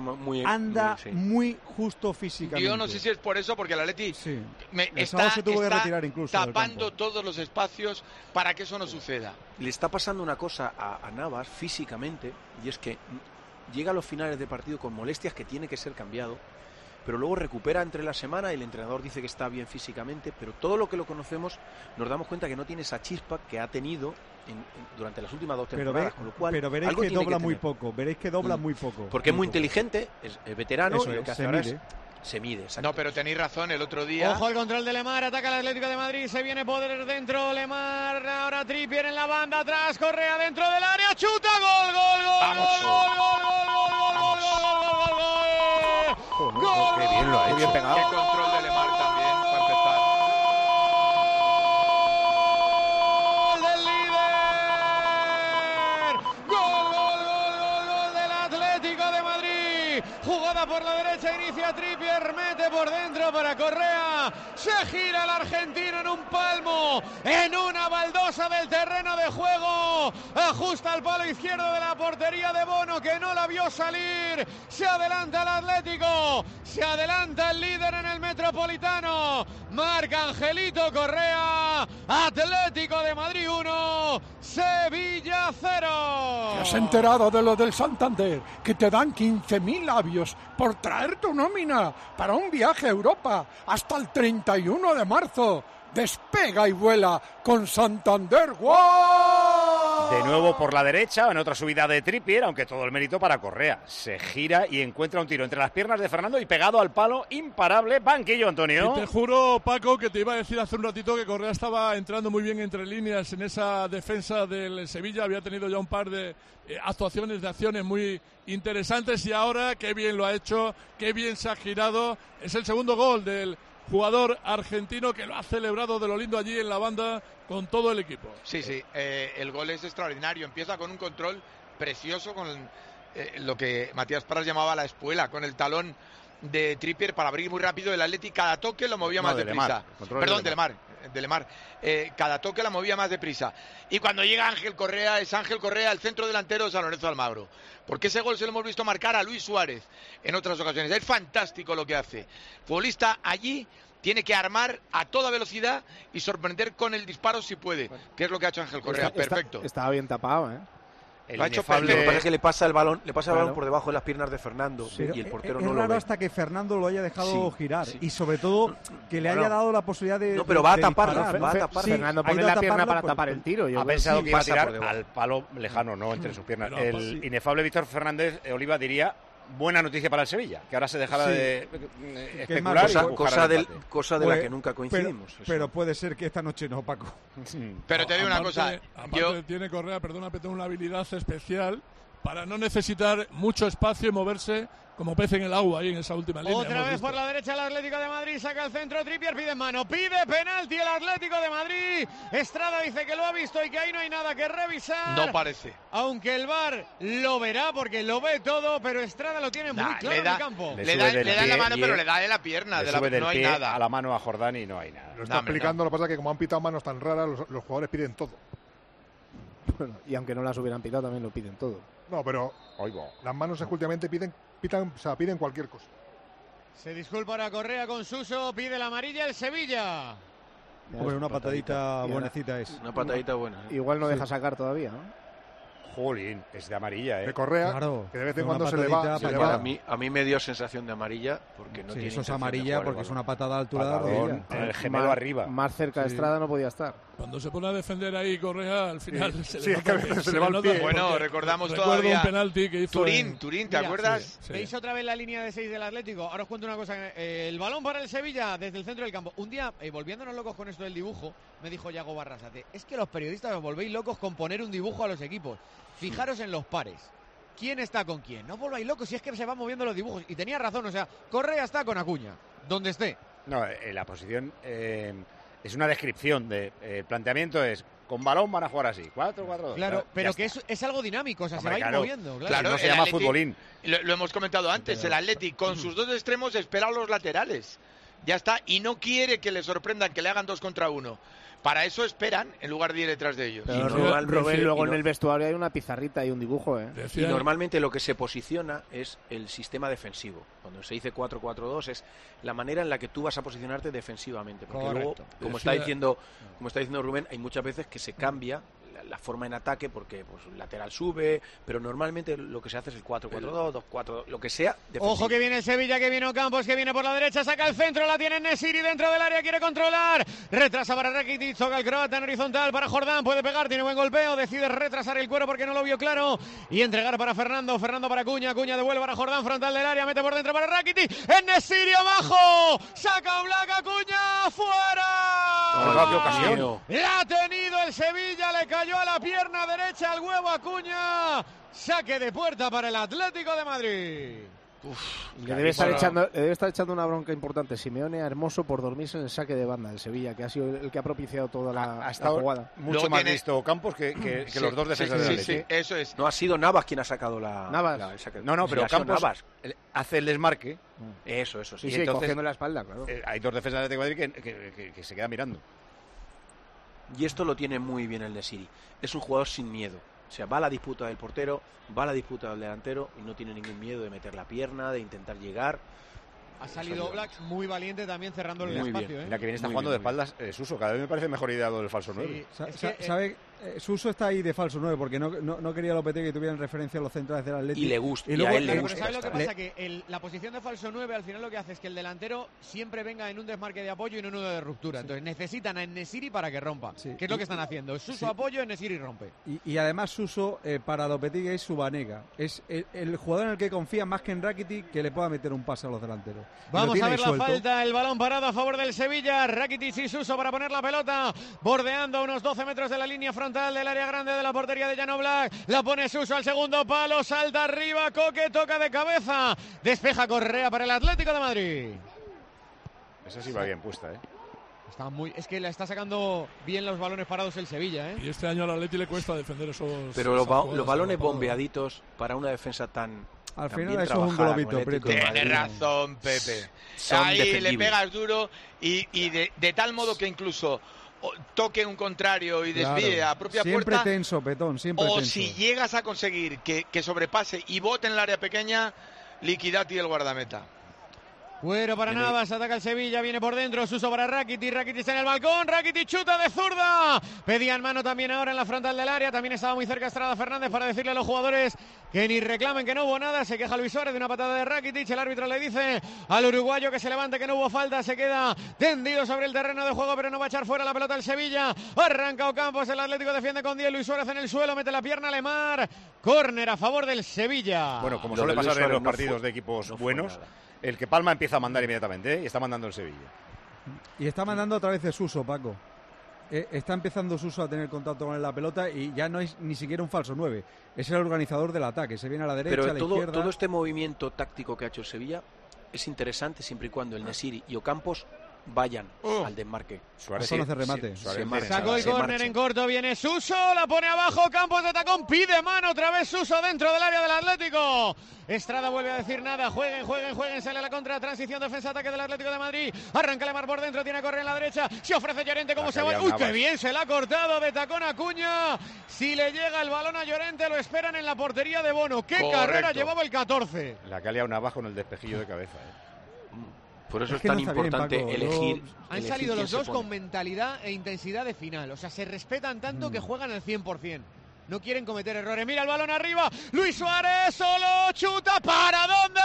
muy justo físicamente. Yo no sé si es por eso, porque el Athletic se tuvo que retirar incluso tapando todos los espacios para que eso no suceda. Le está pasando una cosa a Navas físicamente, y es que llega a los finales de partido con molestias que tiene que ser cambiado, pero luego recupera entre la semana y el entrenador dice que está bien físicamente, pero todo lo que lo conocemos nos damos cuenta que no tiene esa chispa que ha tenido durante las últimas 2 temporadas, con lo cual pero veréis que dobla muy poco, porque es muy inteligente, es veterano, y lo que hace ahora es se mide. Exacto. No, pero tenéis razón, el otro día... Ojo al control de Lemar, ataca el Atlético de Madrid, se viene poder dentro, Lemar, ahora Trippier en la banda, atrás, Correa dentro del área, chuta, gol, gol, gol, vamos. gol, gol, qué bien lo ha hecho. Bien pegado. Qué control de Lemar también, para empezar. Gol del líder, gol del Atlético de Madrid, jugada por la derecha, inicia Trippier, mete por dentro para Correa, se gira el argentino en un palmo, en una baldosa del terreno de juego, ajusta al palo izquierdo de la portería de Bono, que no la vio salir, se adelanta el Atlético, se adelanta el líder en el Metropolitano, marca Angelito Correa, Atlético de Madrid 1, Sevilla 0. ¿Te has enterado de lo del Santander? Que te dan 15.000 labios por traer tu nómina para un viaje a Europa hasta el 31 de marzo. Despega y vuela con Santander. ¡Wow! De nuevo por la derecha, en otra subida de Trippier, aunque todo el mérito para Correa. Se gira y encuentra un tiro entre las piernas de Fernando y pegado al palo, imparable. Banquillo, Antonio. Y te juro, Paco, que te iba a decir hace un ratito que Correa estaba entrando muy bien entre líneas en esa defensa del Sevilla. Había tenido ya un par de actuaciones, de acciones muy interesantes y ahora qué bien lo ha hecho, qué bien se ha girado. Es el segundo gol del jugador argentino que lo ha celebrado de lo lindo allí en la banda con todo el equipo. Sí, el gol es extraordinario, empieza con un control precioso, con lo que Matías Prats llamaba la espuela, con el talón de Trippier para abrir muy rápido el Atleti, cada toque lo movía más deprisa. Perdón, de Lemar. Cada toque la movía más deprisa. Y cuando llega Ángel Correa, es Ángel Correa el centro delantero de San Lorenzo de Almagro. Porque ese gol se lo hemos visto marcar a Luis Suárez en otras ocasiones. Es fantástico lo que hace. El futbolista allí tiene que armar a toda velocidad y sorprender con el disparo si puede, que es lo que ha hecho Ángel Correa. Perfecto. Estaba bien tapado, ¿eh? Lo ha hecho perfecto. Lo que pasa es que le pasa el balón por debajo de las piernas de Fernando, y el portero no lo ve. Es raro hasta que Fernando lo haya dejado girar y sobre todo que le haya dado la posibilidad de... No, pero va a taparlo, va a tapar. Fernando pone la pierna para tapar el tiro. Ha pensado que iba a tirar al palo lejano, no entre sus piernas. El inefable Víctor Fernández Oliva diría: buena noticia para el Sevilla, que ahora se dejará de especular. Cosa de la que nunca coincidimos. Pero puede ser que esta noche no, Paco. Pero te digo una cosa. Tiene Correa, una habilidad especial para no necesitar mucho espacio y moverse como pez en el agua ahí en esa última línea. Otra vez por la derecha el Atlético de Madrid, saca el centro, Trippier pide mano, pide penalti el Atlético de Madrid. Estrada dice que lo ha visto y que ahí no hay nada que revisar. No parece. Aunque el VAR lo verá porque lo ve todo, pero Estrada lo tiene muy claro en el campo. Le da la mano, pero le da en la pierna. No hay nada. A la mano a Jordani y no hay nada. Lo está explicando, lo que pasa es que como han pitado manos tan raras, los jugadores piden todo. Bueno, y aunque no las hubieran pitado, también lo piden todo. No, pero las manos últimamente piden cualquier cosa. Se disculpa ahora Correa con Suso, pide la amarilla el Sevilla. Hombre, una patadita buenecita es. Una patadita buena. Igual no deja sacar todavía, ¿no? Jolín, es de amarilla, De Correa, claro, que de vez en cuando se le va. A mí me dio sensación de amarilla porque no tiene eso es amarilla porque es una patada a altura de rodilla. El gemelo arriba. Más cerca de Estrada no podía estar. Cuando se pone a defender ahí Correa, al final se le va el pie. Bueno, recordamos todavía un penalti que hizo Turín, ¿te acuerdas? ¿Veis otra vez la línea de 6 del Atlético? Ahora os cuento una cosa. El balón para el Sevilla desde el centro del campo. Un día, volviéndonos locos con esto del dibujo, me dijo Yago Barrasate, es que los periodistas os volvéis locos con poner un dibujo a los equipos. Fijaros en los pares. ¿Quién está con quién? No os volváis locos si es que se van moviendo los dibujos. Y tenía razón, o sea, Correa está con Acuña, donde esté. No, la posición es una descripción de planteamiento es con balón van a jugar así, 4-4-2. Claro, pero que es algo dinámico, o sea, se va a ir moviendo. Claro, no se llama futbolín. Lo hemos comentado antes, el Atleti con sus dos extremos espera a los laterales. Ya está, y no quiere que le sorprendan, que le hagan 2 contra 1. Para eso esperan, en lugar de ir detrás de ellos. Pero luego en el vestuario hay una pizarrita y un dibujo, ¿eh? Y normalmente lo que se posiciona es el sistema defensivo. Cuando se dice 4-4-2 es la manera en la que tú vas a posicionarte defensivamente. Porque luego, como está diciendo Rubén, hay muchas veces que se cambia la forma en ataque, porque pues el lateral sube, pero normalmente lo que se hace es el 4-4-2, 2-4, lo que sea. Defensivo. Ojo que viene el Sevilla, que viene Ocampos, que viene por la derecha, saca el centro, la tiene Nesiri dentro del área, quiere controlar, retrasa para Rakitic, toca el croata en horizontal para Jordán, puede pegar, tiene buen golpeo, decide retrasar el cuero porque no lo vio claro y entregar para Fernando para Acuña, Acuña devuelve para Jordán, frontal del área, mete por dentro para Rakitic, en Nesiri abajo, saca Oblak, Acuña, fuera. ¡Qué ocasión! La ha tenido el Sevilla, le cayó a la pierna derecha al huevo Acuña, saque de puerta para el Atlético de Madrid. Le debe estar echando una bronca importante Simeone a Hermoso por dormirse en el saque de banda del Sevilla, que ha sido el que ha propiciado toda la jugada. Mucho más listo Campos que los dos defensas de la Leti. Sí, eso es. No ha sido Navas quien ha sacado el saque. No, pero Campos hace el desmarque. Eso. Sí, y entonces, cogiendo la espalda, claro. Hay dos defensas de Atlético de Madrid que se quedan mirando. Y esto lo tiene muy bien el Nesiri. Es un jugador sin miedo. O sea, va a la disputa del portero, va a la disputa del delantero y no tiene ningún miedo de meter la pierna, de intentar llegar. Ha salido Oblak muy valiente también cerrando el espacio. La que viene está jugando de espaldas Suso. Cada vez me parece mejor idea lo del falso 9. ¿Sabe? Suso está ahí de falso 9 porque no quería Lopetegui que tuvieran referencia a los centrales del Atlético. Y le gusta. Y luego, a él le gusta. Pero ¿sabes lo que pasa? Que la posición de falso 9 al final lo que hace es que el delantero siempre venga en un desmarque de apoyo y no en uno de ruptura. Entonces necesitan a En-Nesyri para que rompa. Que es lo que están haciendo. Suso apoyo, En-Nesyri rompe. Y además Suso para Lopetegui es su Banega. Es el jugador en el que confía más que en Rakitic, que le pueda meter un pase a los delanteros. Vamos a ver la falta. El balón parado a favor del Sevilla. Rakitic y Suso para poner la pelota. Bordeando a unos 12 metros de la línea frontal del área grande de la portería de Jan Oblak, la pone Suso al segundo palo, salta arriba, Coque toca de cabeza, despeja Correa para el Atlético de Madrid. Esa sí va bien puesta, Es que la está sacando bien los balones parados el Sevilla, Y este año al Atleti le cuesta defender esos. Pero los balones bombeaditos para una defensa tan. Al final eso es un globito. Tienes razón, Pepe. Ahí le pegas duro y de tal modo que incluso toque un contrario y desvíe a propia siempre puerta. Tenso, Petón, siempre tenso. Si llegas a conseguir que sobrepase y bote en el área pequeña, liquidati el guardameta. Bueno, para Navas, ataca el Sevilla, viene por dentro, Suso para Rakitic está en el balcón, Rakitic chuta de zurda, pedían mano también ahora en la frontal del área, también estaba muy cerca Estrada Fernández para decirle a los jugadores que ni reclamen que no hubo nada, se queja Luis Suárez de una patada de Rakitic, el árbitro le dice al uruguayo que se levante, que no hubo falta, se queda tendido sobre el terreno de juego, pero no va a echar fuera la pelota el Sevilla, arranca Ocampos, el Atlético defiende con 10, Luis Suárez en el suelo, mete la pierna a Lemar, córner a favor del Sevilla. Bueno, como suele pasar en los partidos de equipos buenos, el que palma empieza a mandar inmediatamente, y está mandando el Sevilla. Y está mandando a través de Suso, Paco. Está empezando Suso a tener contacto con la pelota y ya no es ni siquiera un falso 9. Es el organizador del ataque. Se viene a la derecha, pero a la izquierda. Todo este movimiento táctico que ha hecho el Sevilla es interesante siempre y cuando el Nesiri y Ocampos vayan al desmarque. Suárez no hace remate. Sacó el córner en corto, viene Suso, la pone abajo, Campos de tacón, pide mano, otra vez Suso dentro del área del Atlético. Estrada vuelve a decir nada, jueguen, sale a la contra, transición, defensa, ataque del Atlético de Madrid, arranca Lemar por dentro, tiene a correr en la derecha, se ofrece Llorente, como se va, uy, qué bien, se la ha cortado de tacón a Acuña, si le llega el balón a Llorente lo esperan en la portería de Bono, qué carrera llevaba el 14. La que ha liado Navas con el despejillo de cabeza, Por eso es tan importante elegir. Han salido los dos con mentalidad e intensidad de final. O sea, se respetan tanto que juegan al 100%. No quieren cometer errores. Mira el balón arriba. Luis Suárez solo chuta. ¿Para dónde,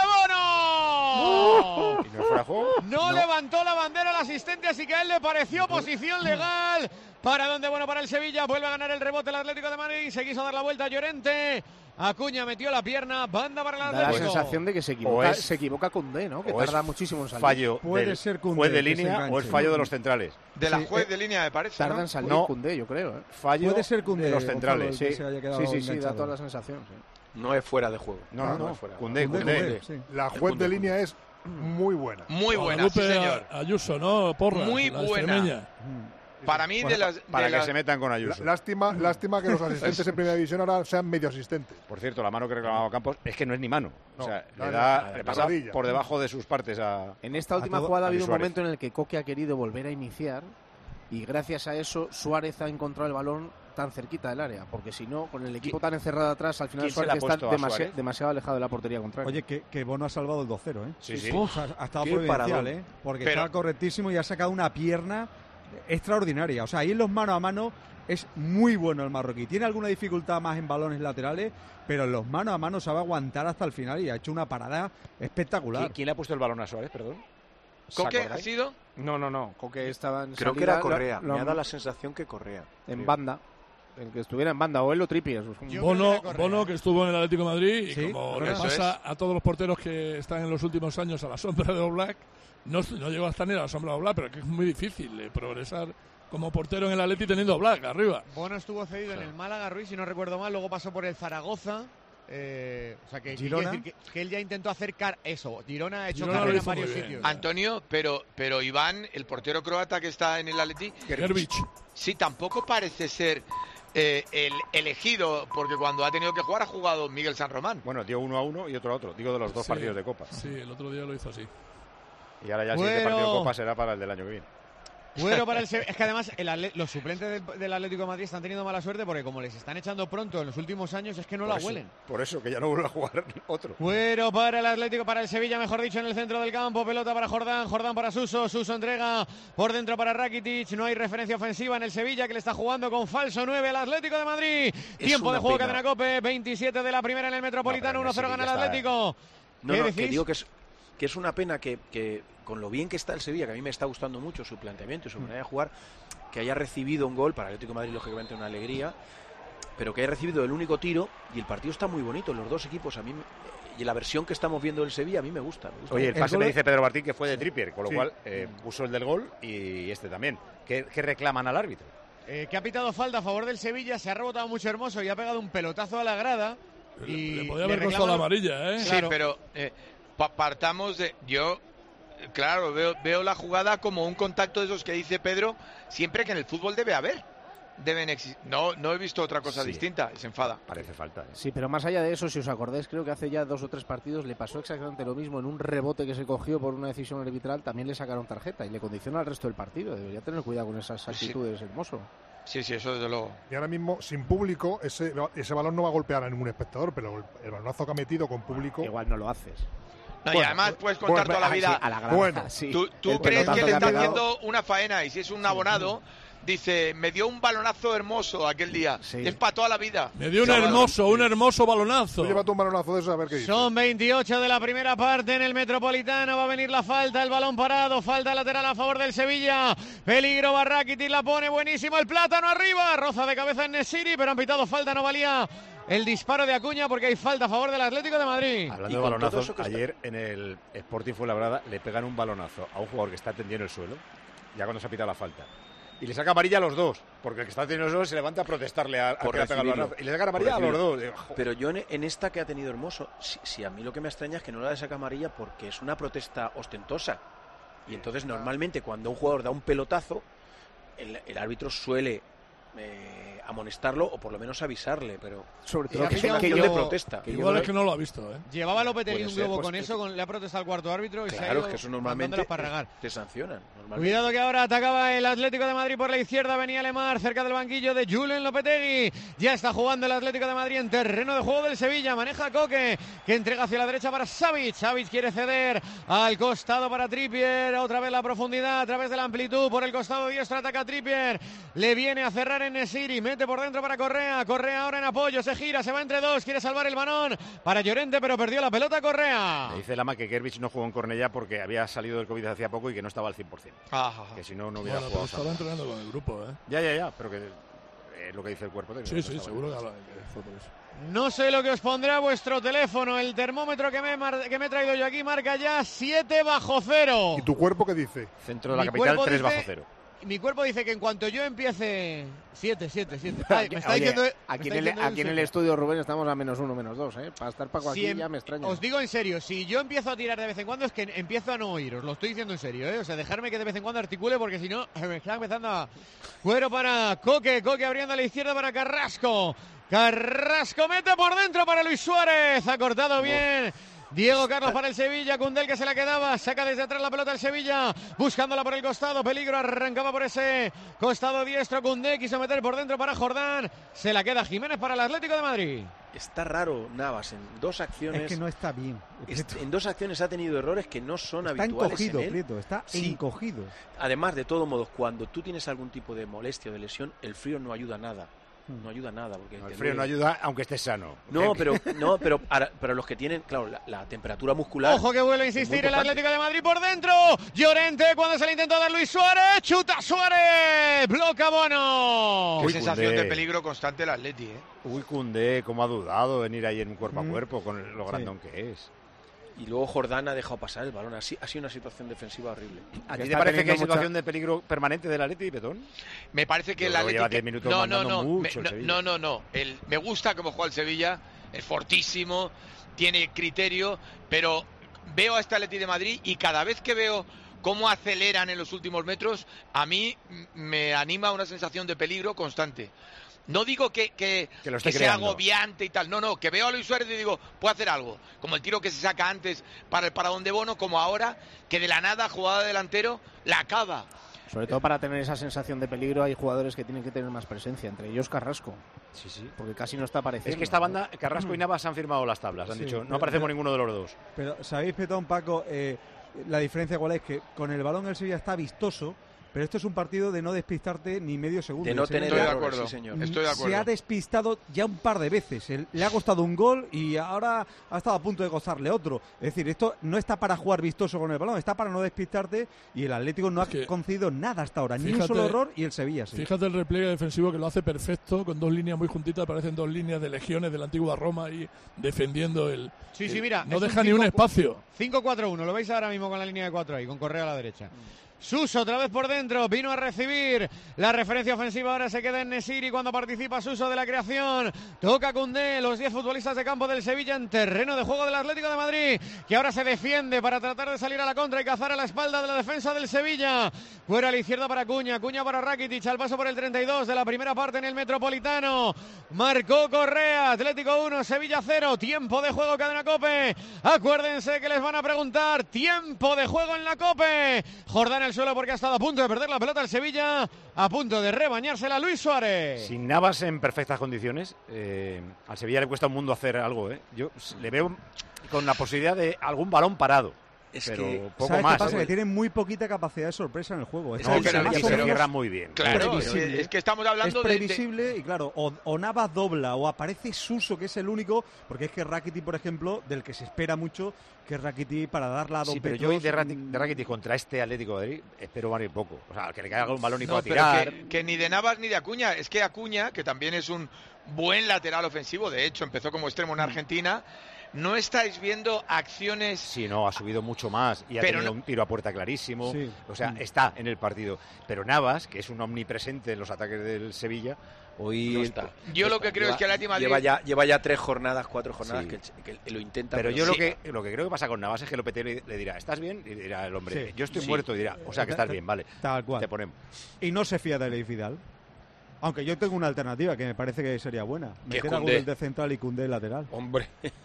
Bono? ¿Y no fuera juego? No levantó la bandera el asistente, así que a él le pareció posición legal. ¿Para dónde, Bono? Para el Sevilla. Vuelve a ganar el rebote el Atlético de Madrid. Se quiso dar la vuelta a Llorente. Acuña metió la pierna, banda para el Atlético. Da la sensación de que se equivoca Koundé, ¿no? Que tarda muchísimo en salir. Fallo juez de línea o es fallo de los centrales. De la juez de línea, me parece. Tarda en salir Koundé, yo creo. Fallo puede ser Koundé, de los centrales. Sí, da toda la sensación. Sí. No es fuera de juego. No, es fuera. Koundé. Sí. La juez de línea es muy buena. Muy buena, sí, señor. Ayuso, ¿no? Porra, muy buena. Para mí, para que se metan con Ayuso. Lástima que los asistentes en primera división ahora sean medio asistentes. Por cierto, la mano que reclamaba Campos es que no es ni mano. No, o sea, le pasa rodilla. Por debajo de sus partes a. En esta última jugada ha habido un momento en el que Coque ha querido volver a iniciar y gracias a eso Suárez ha encontrado el balón tan cerquita del área, porque si no, con el equipo tan encerrado atrás, al final Suárez está demasiado alejado de la portería contraria. Oye, que Bono ha salvado el 2-0, ¿eh? Sí. Uf, ha estado providencial, porque estaba correctísimo y ha sacado una pierna extraordinaria. O sea, ahí en los mano a mano es muy bueno el marroquí. Tiene alguna dificultad más en balones laterales, pero en los mano a mano sabe aguantar hasta el final y ha hecho una parada espectacular. ¿Quién le ha puesto el balón a Suárez, perdón? ¿Coque ha sido? No. Coque estaba en Creo salida, que era Correa. Me ha dado la sensación que Correa. En banda. El que estuviera en banda, o él o Trippier. Bono, que estuvo en el Atlético de Madrid, y Sí, como le pasa a todos los porteros que están en los últimos años a la sombra de Oblak, no llegó a estar ni a la sombra de Oblak, pero que es muy difícil progresar como portero en el Atleti teniendo a Oblak arriba. Bono estuvo cedido en el Málaga, Ruiz, si no recuerdo mal, luego pasó por el Zaragoza. O sea que Girona. Decir que él ya intentó acercar eso. Girona ha hecho Girona carrera lo en hizo varios muy bien. sitios. Antonio, pero Iván, el portero croata que está en el Atleti, Grbić. sí, tampoco parece ser el elegido, porque cuando ha tenido que jugar ha jugado Miguel San Román. Bueno, dio 1-1 y otro a otro. Digo, de los dos partidos de Copa. Sí, el otro día lo hizo así. Y ahora ya el siguiente partido de Copa será para el del año que viene. Bueno, para el Sevilla. Es que además los suplentes del Atlético de Madrid están teniendo mala suerte porque como les están echando pronto en los últimos años es que no la huelen. Por eso, que ya no vuelve a jugar otro. Bueno, para el Atlético, para el Sevilla, mejor dicho, en el centro del campo. Pelota para Jordán, Jordán para Suso. Suso entrega por dentro para Rakitic. No hay referencia ofensiva en el Sevilla, que le está jugando con falso 9 al Atlético de Madrid. Tiempo de juego, Cadena Cope. 27 de la primera en el Metropolitano. 1-0 gana el Atlético. ¿Qué decís? Que digo que es una pena que con lo bien que está el Sevilla, que a mí me está gustando mucho su planteamiento y su manera de jugar, que haya recibido un gol, para el Atlético de Madrid lógicamente una alegría, pero que haya recibido el único tiro, y el partido está muy bonito, los dos equipos, a mí y la versión que estamos viendo del Sevilla a mí me gusta. Oye, el pase me dice Pedro Martín que fue de Trippier, con lo cual puso el del gol y este también. ¿Qué reclaman al árbitro? Que ha pitado falta a favor del Sevilla, se ha rebotado mucho Hermoso y ha pegado un pelotazo a la grada. Le podía haber costado la amarilla, ¿eh? Sí, Claro. pero partamos de... Claro, veo la jugada como un contacto de esos que dice Pedro, siempre que en el fútbol debe haber. No he visto otra cosa distinta, se enfada. Parece falta. Sí, pero más allá de eso, si os acordáis, creo que hace ya 2 o 3 partidos le pasó exactamente lo mismo. En un rebote que se cogió por una decisión arbitral, también le sacaron tarjeta y le condiciona al resto del partido. Debería tener cuidado con esas actitudes, Hermoso. Sí, eso desde luego. Y ahora mismo, sin público, ese balón no va a golpear a ningún espectador, pero el balonazo que ha metido con público... Igual no lo haces. No, y además puedes contar toda la vida. Sí, a la granja, Tú crees que le está haciendo una faena, y si es un abonado, dice, me dio un balonazo hermoso aquel día. Es para toda la vida. Me dio un hermoso balonazo. Llévate un balonazo de eso a ver qué dice. Son 28 de la primera parte en el Metropolitano. Va a venir la falta, el balón parado. Falta lateral a favor del Sevilla. Peligro, Rakitic la pone buenísimo. El plátano arriba. Roza de cabeza en Nesiri, pero han pitado falta. No valía el disparo de Acuña porque hay falta a favor del Atlético de Madrid. Hablando de balonazos, ayer en el Sporting Fuenlabrada le pegan un balonazo a un jugador que está tendido en el suelo, ya cuando se ha pitado la falta. Y le saca amarilla a los dos, porque el que está tendido en el suelo se levanta a protestarle al que le ha pegado el balonazo. Y le saca amarilla a los dos. Pero yo en esta que ha tenido Hermoso, si a mí lo que me extraña es que no la saca amarilla porque es una protesta ostentosa. Y entonces normalmente cuando un jugador da un pelotazo, el árbitro suele amonestarlo o por lo menos avisarle, pero sobre todo que es una acción de protesta. Igual es que no lo ha visto, ¿eh? Llevaba Lopetegui un globo con eso, le ha protestado al cuarto árbitro y se ha ido es que eso normalmente para te sancionan. Cuidado que ahora atacaba el Atlético de Madrid por la izquierda, venía Lemar cerca del banquillo de Julen Lopetegui. Ya está jugando el Atlético de Madrid en terreno de juego del Sevilla, maneja Coque, que entrega hacia la derecha para Savic. Savic quiere ceder al costado para Trippier, otra vez la profundidad a través de la amplitud por el costado diestro, ataca Trippier, le viene a cerrar en Nesiri, mete por dentro para Correa ahora en apoyo, se gira, se va entre dos, quiere salvar el balón para Llorente, pero perdió la pelota Correa. Me dice Lama que Grbić no jugó en Cornellá porque había salido del COVID hacía poco y que no estaba al 100%. Que si no hubiera jugado. Pero estaba entrenando con el grupo, ¿eh? Ya, pero que es lo que dice el cuerpo técnico. Sí, seguro que fue por eso. No sé lo que os pondrá vuestro teléfono, el termómetro que me he traído yo aquí marca ya 7 bajo cero. ¿Y tu cuerpo qué dice? Centro de la capital, 3 bajo cero. Mi cuerpo dice que en cuanto yo empiece... 7. Ay, me está diciendo, aquí en el estudio, Rubén, estamos a -1, -2, ¿eh? Para estar Paco aquí ya me extraña. Os digo en serio, si yo empiezo a tirar de vez en cuando es que empiezo a no oíros, lo estoy diciendo en serio, ¿eh? O sea, dejarme que de vez en cuando articule porque si no me está empezando a... Cuero para Coque abriendo a la izquierda para Carrasco. Carrasco mete por dentro para Luis Suárez, ha cortado bien... Diego Carlos para el Sevilla, Koundé que se la quedaba, saca desde atrás la pelota el Sevilla, buscándola por el costado, peligro, arrancaba por ese costado diestro, Koundé quiso meter por dentro para Jordán, se la queda Jiménez para el Atlético de Madrid. está raro Navas en 2 acciones. Es que no está bien. En 2 acciones ha tenido errores que no son habituales encogido, en él. Prieto, está encogido. Además, de todos modos, cuando tú tienes algún tipo de molestia o de lesión, el frío no ayuda nada. No ayuda nada. Porque el frío no ayuda aunque estés sano. No, pero los que tienen, claro, la temperatura muscular... Ojo que vuelve a insistir el Atlético de Madrid por dentro. Llorente cuando se le intentó dar Luis Suárez. Chuta Suárez. Bloca Bono. Qué sensación de peligro constante el Atleti, ¿eh? Uy, Koundé, cómo ha dudado en ir ahí en cuerpo a cuerpo con lo grandón que es. Y luego Jordán ha dejado pasar el balón. Ha sido una situación defensiva horrible. ¿A ti te parece que hay situación de peligro permanente del Atleti, Petón? Me parece que el Atleti... lleva 10 minutos mandando mucho. No. Me gusta cómo juega el Sevilla. Es fortísimo, tiene criterio, pero veo a este Atleti de Madrid y cada vez que veo cómo aceleran en los últimos metros, a mí me anima una sensación de peligro constante. No digo que sea agobiante y tal, no, que veo a Luis Suárez y digo, puede hacer algo, como el tiro que se saca antes para el paradón de Bono, como ahora, que de la nada, jugada de delantero, la acaba. Sobre todo para tener esa sensación de peligro hay jugadores que tienen que tener más presencia, entre ellos Carrasco. Sí. Porque casi no está apareciendo. Es que esta banda, Carrasco y Navas han firmado las tablas, han dicho, no aparecemos ninguno de los dos. Pero, ¿sabéis, Petón, Paco, la diferencia cuál es? Que con el balón el Sevilla está vistoso, pero esto es un partido de no despistarte ni medio segundo. De no tener Estoy de acuerdo, sí, señor. Estoy de acuerdo. Se ha despistado ya un par de veces. Le ha costado un gol y ahora ha estado a punto de costarle otro. Es decir, esto no está para jugar vistoso con el balón, está para no despistarte y el Atlético no ha concedido nada hasta ahora, ni un solo error y el Sevilla sí. Fíjate el repliegue defensivo que lo hace perfecto, con 2 líneas muy juntitas, parecen 2 líneas de legiones de la antigua Roma ahí defendiendo el... Sí, mira. No deja ni un espacio. 5-4-1, lo veis ahora mismo con la línea de 4 ahí, con Correa a la derecha. Suso otra vez por dentro, vino a recibir la referencia ofensiva, ahora se queda en Nesiri cuando participa Suso de la creación, toca Koundé, los 10 futbolistas de campo del Sevilla en terreno de juego del Atlético de Madrid, que ahora se defiende para tratar de salir a la contra y cazar a la espalda de la defensa del Sevilla, fuera a la izquierda para Cuña para Rakitic, al paso por el 32 de la primera parte en el Metropolitano, marcó Correa, Atlético 1, Sevilla 0, tiempo de juego, cadena COPE, acuérdense que les van a preguntar, tiempo de juego en la COPE, Jordán el suelo porque ha estado a punto de perder la pelota el Sevilla, a punto de rebañársela Luis Suárez. Sin Navas en perfectas condiciones, al Sevilla le cuesta un mundo hacer algo. Yo le veo con la posibilidad de algún balón parado. Pero poco ¿sabes más. Qué pasa? Que tienen muy poquita capacidad de sorpresa en el juego. No, pero se cierra muy bien. Claro, es que estamos hablando es previsible y claro, o Navas dobla o aparece Suso, que es el único, porque es que Rakitic, por ejemplo, del que se espera mucho, que es Rakitic para dar la pero yo de Rakitic contra este Atlético de Madrid espero muy poco. O sea, que le caiga un balón y pueda tirar. Que ni de Navas ni de Acuña. Es que Acuña, que también es un buen lateral ofensivo, de hecho empezó como extremo en Argentina, ¿no estáis viendo acciones? Sí, no, ha subido mucho más y ha tenido un tiro a puerta clarísimo. Sí. O sea, está en el partido. Pero Navas, que es un omnipresente en los ataques del Sevilla, hoy no está. Yo lo que creo es que el Atlético Madrid lleva ya 3 jornadas, 4 jornadas que lo intenta. Pero yo lo que creo que pasa con Navas es que Lopetegui le dirá, ¿estás bien? Y dirá el hombre, yo estoy muerto, y dirá, o sea que estás bien, vale. Tal cual. Te ponemos. Y no se fía de Elie Vidal. Aunque yo tengo una alternativa que me parece que sería buena. Meter a Gudel de central y Koundé lateral. Hombre.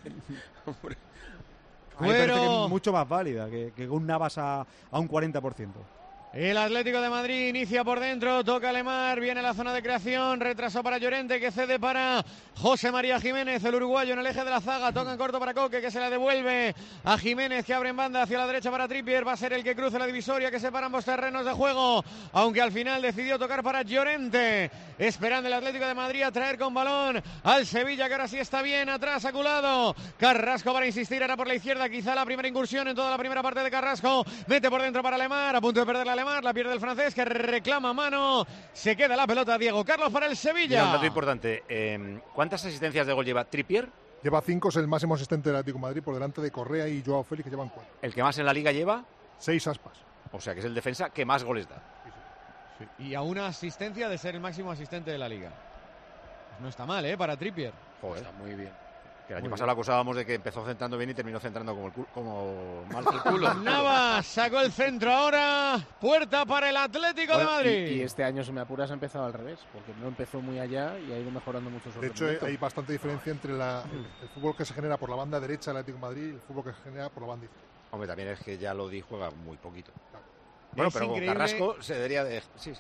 A mí me parece que es mucho más válida que un Navas a un 40%. El Atlético de Madrid inicia por dentro, toca Lemar, viene la zona de creación, retraso para Llorente que cede para José María Jiménez, el uruguayo en el eje de la zaga, toca en corto para Coque que se la devuelve a Jiménez que abre en banda hacia la derecha para Trippier, va a ser el que cruce la divisoria que separa ambos terrenos de juego, aunque al final decidió tocar para Llorente, esperando el Atlético de Madrid a traer con balón al Sevilla que ahora sí está bien, atrás aculado, Carrasco para insistir, ahora por la izquierda, quizá la primera incursión en toda la primera parte de Carrasco, mete por dentro para Lemar, a punto de perder la Lemar, la pierde el francés que reclama mano, se queda la pelota Diego Carlos para el Sevilla. Mira, un dato importante, ¿cuántas asistencias de gol lleva Trippier? Lleva 5, es el máximo asistente del Atlético de Madrid por delante de Correa y Joao Félix que llevan 4. ¿El que más en la Liga lleva? 6 Aspas. O sea que es el defensa que más goles da. Sí. Y a una asistencia de ser el máximo asistente de la Liga. No está mal, para Trippier. Joder. Está muy bien. Que el año pasado lo acusábamos de que empezó centrando bien y terminó centrando como mal el culo. Navas sacó el centro ahora. Puerta para el Atlético de Madrid. Y este año, si me apuras, ha empezado al revés. Porque no empezó muy allá y ha ido mejorando mucho su rendimiento. De hecho, hay bastante diferencia entre el fútbol que se genera por la banda derecha del Atlético de Madrid y el fútbol que se genera por la banda izquierda. Hombre, también es que ya Lodi juega muy poquito. Claro. Bueno, pero increíble. Carrasco se debería de... Sí.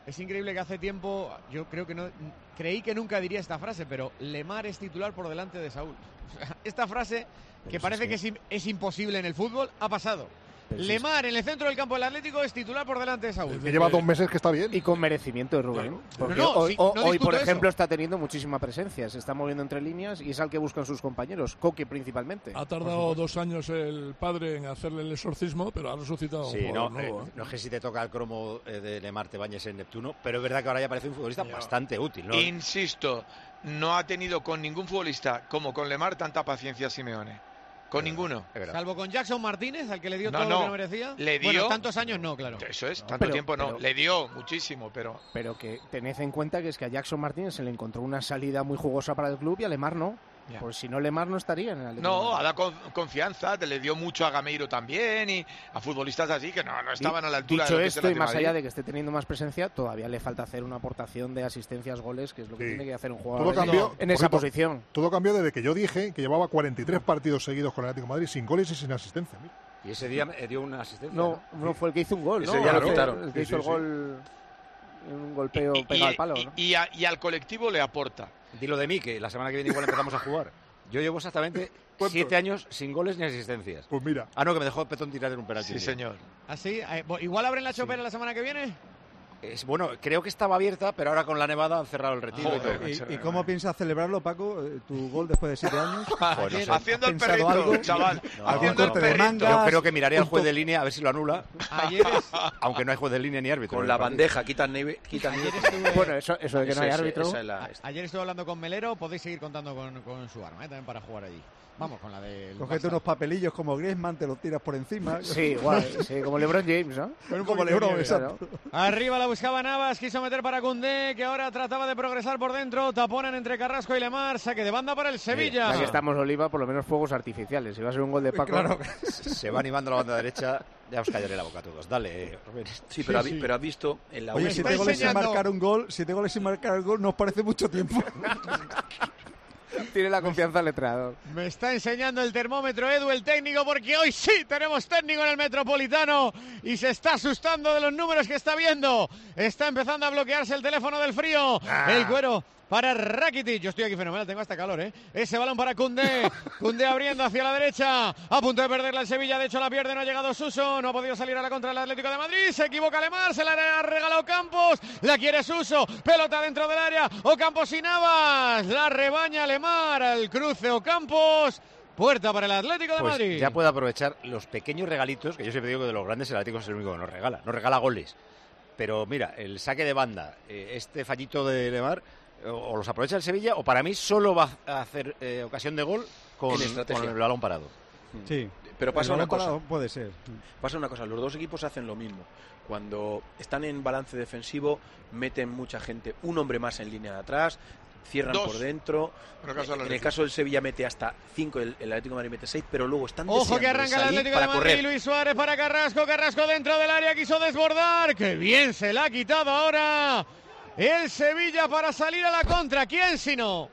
Es increíble que hace tiempo, yo creo que no, creí que nunca diría esta frase, pero Lemar es titular por delante de Saúl. O sea, esta frase, que parece que es imposible en el fútbol, ha pasado. Lemar en el centro del campo del Atlético es titular por delante de Saúl. Que lleva 2 meses que está bien. Y con merecimiento de Rubén. Porque hoy, por ejemplo, está teniendo muchísima presencia. Se está moviendo entre líneas y es al que buscan sus compañeros. Coque principalmente. Ha tardado 2 años el padre en hacerle el exorcismo, pero ha resucitado un jugador nuevo. No es que si te toca el cromo de Lemar te bañes en Neptuno, pero es verdad que ahora ya parece un futbolista bastante útil, ¿no? Insisto, no ha tenido con ningún futbolista como con Lemar tanta paciencia Simeone. Con ninguno. Salvo con Jackson Martínez, al que le dio todo lo que no merecía. Le dio, bueno, tantos años no, claro. Eso es, tanto tiempo no. Le dio muchísimo, pero... Pero que tened en cuenta que es que a Jackson Martínez se le encontró una salida muy jugosa para el club y a Lemar no. Pues si no, Lemar no estaría en el Atlético. No, ha dado confianza, le dio mucho a Gameiro también y a futbolistas así que no estaban a la altura. Dicho de lo esto, que y más allá de que esté teniendo más presencia, todavía le falta hacer una aportación de asistencias, goles, que es lo que tiene que hacer un jugador en esa posición. Todo cambió desde que yo dije que llevaba 43 partidos seguidos con el Atlético de Madrid sin goles y sin asistencia. Mira. Y ese día dio una asistencia. No, fue el que hizo un gol. Ese día lo quitaron. El que hizo el gol, un golpeo pegado al palo. Y al colectivo le aporta. Dilo de mí, que la semana que viene igual empezamos a jugar. Yo llevo exactamente 7 años sin goles ni asistencias. Pues mira. Ah, no, que me dejó Petón tirar en un penalti. Sí, señor. ¿Ah, sí? ¿Igual abren la chopera la semana que viene? Bueno, creo que estaba abierta, pero ahora con la nevada han cerrado el retiro. ¿Y cómo piensas celebrarlo, Paco? ¿Tu gol después de 7 años? Bueno, haciendo el perrito, algo? Chaval. Haciendo el perrito. Yo creo que miraré al juez de línea a ver si lo anula. Aunque no hay juez de línea ni árbitro. Con la bandeja, quitan nieve. Bueno, eso de que no hay árbitro. Ayer estuve hablando con Melero, podéis seguir contando con su arma, también para jugar allí. Vamos con la del Cogete unos papelillos como Griezmann, te los tiras por encima. Sí, igual, sí, como LeBron James, ¿no? Como LeBron, exacto. Arriba la buscaba Navas, quiso meter para Koundé, que ahora trataba de progresar por dentro. Taponan entre Carrasco y Lemar, saque de banda para el Sevilla. Ya que estamos, Oliva, por lo menos fuegos artificiales. Si va a ser un gol de Paco... Claro. Se va animando la banda derecha, ya os callaré la boca a todos. Dale, Rubén. Sí, pero ha visto en la Oye, 7 goles sin marcar un gol, 7 goles sin marcar el gol, nos parece mucho tiempo. Tiene la confianza al letrado. Me está enseñando el termómetro Edu, el técnico, porque hoy sí tenemos técnico en el Metropolitano y se está asustando de los números que está viendo. Está empezando a bloquearse el teléfono del frío. El cuero para Rakitic. Yo estoy aquí fenomenal, tengo hasta calor, ¿eh? Ese balón para Koundé. Koundé abriendo hacia la derecha. A punto de perderla el Sevilla. De hecho, la pierde. No ha llegado Suso. No ha podido salir a la contra del Atlético de Madrid. Se equivoca Lemar. Se la ha regalado Campos. La quiere Suso. Pelota dentro del área. Ocampos y Navas. La rebaña Lemar. Al cruce Ocampos. Puerta para el Atlético de Madrid. Ya puede aprovechar los pequeños regalitos, que yo siempre digo que de los grandes el Atlético es el único que nos regala. Nos regala goles. Pero mira, el saque de banda, este fallito de Lemar, o los aprovecha el Sevilla, o para mí solo va a hacer ocasión de gol con el balón parado. Sí, pero pasa una cosa. Puede ser. Pasa una cosa, los dos equipos hacen lo mismo. Cuando están en balance defensivo, meten mucha gente, un hombre más en línea de atrás, cierran por dentro. En el caso del Sevilla mete hasta 5, el Atlético de Madrid mete 6, pero luego están Ojo que arranca el Atlético de Madrid, Luis Suárez para Carrasco, Carrasco dentro del área, quiso desbordar, ¡qué bien se la ha quitado ahora! El Sevilla para salir a la contra. ¿Quién si no?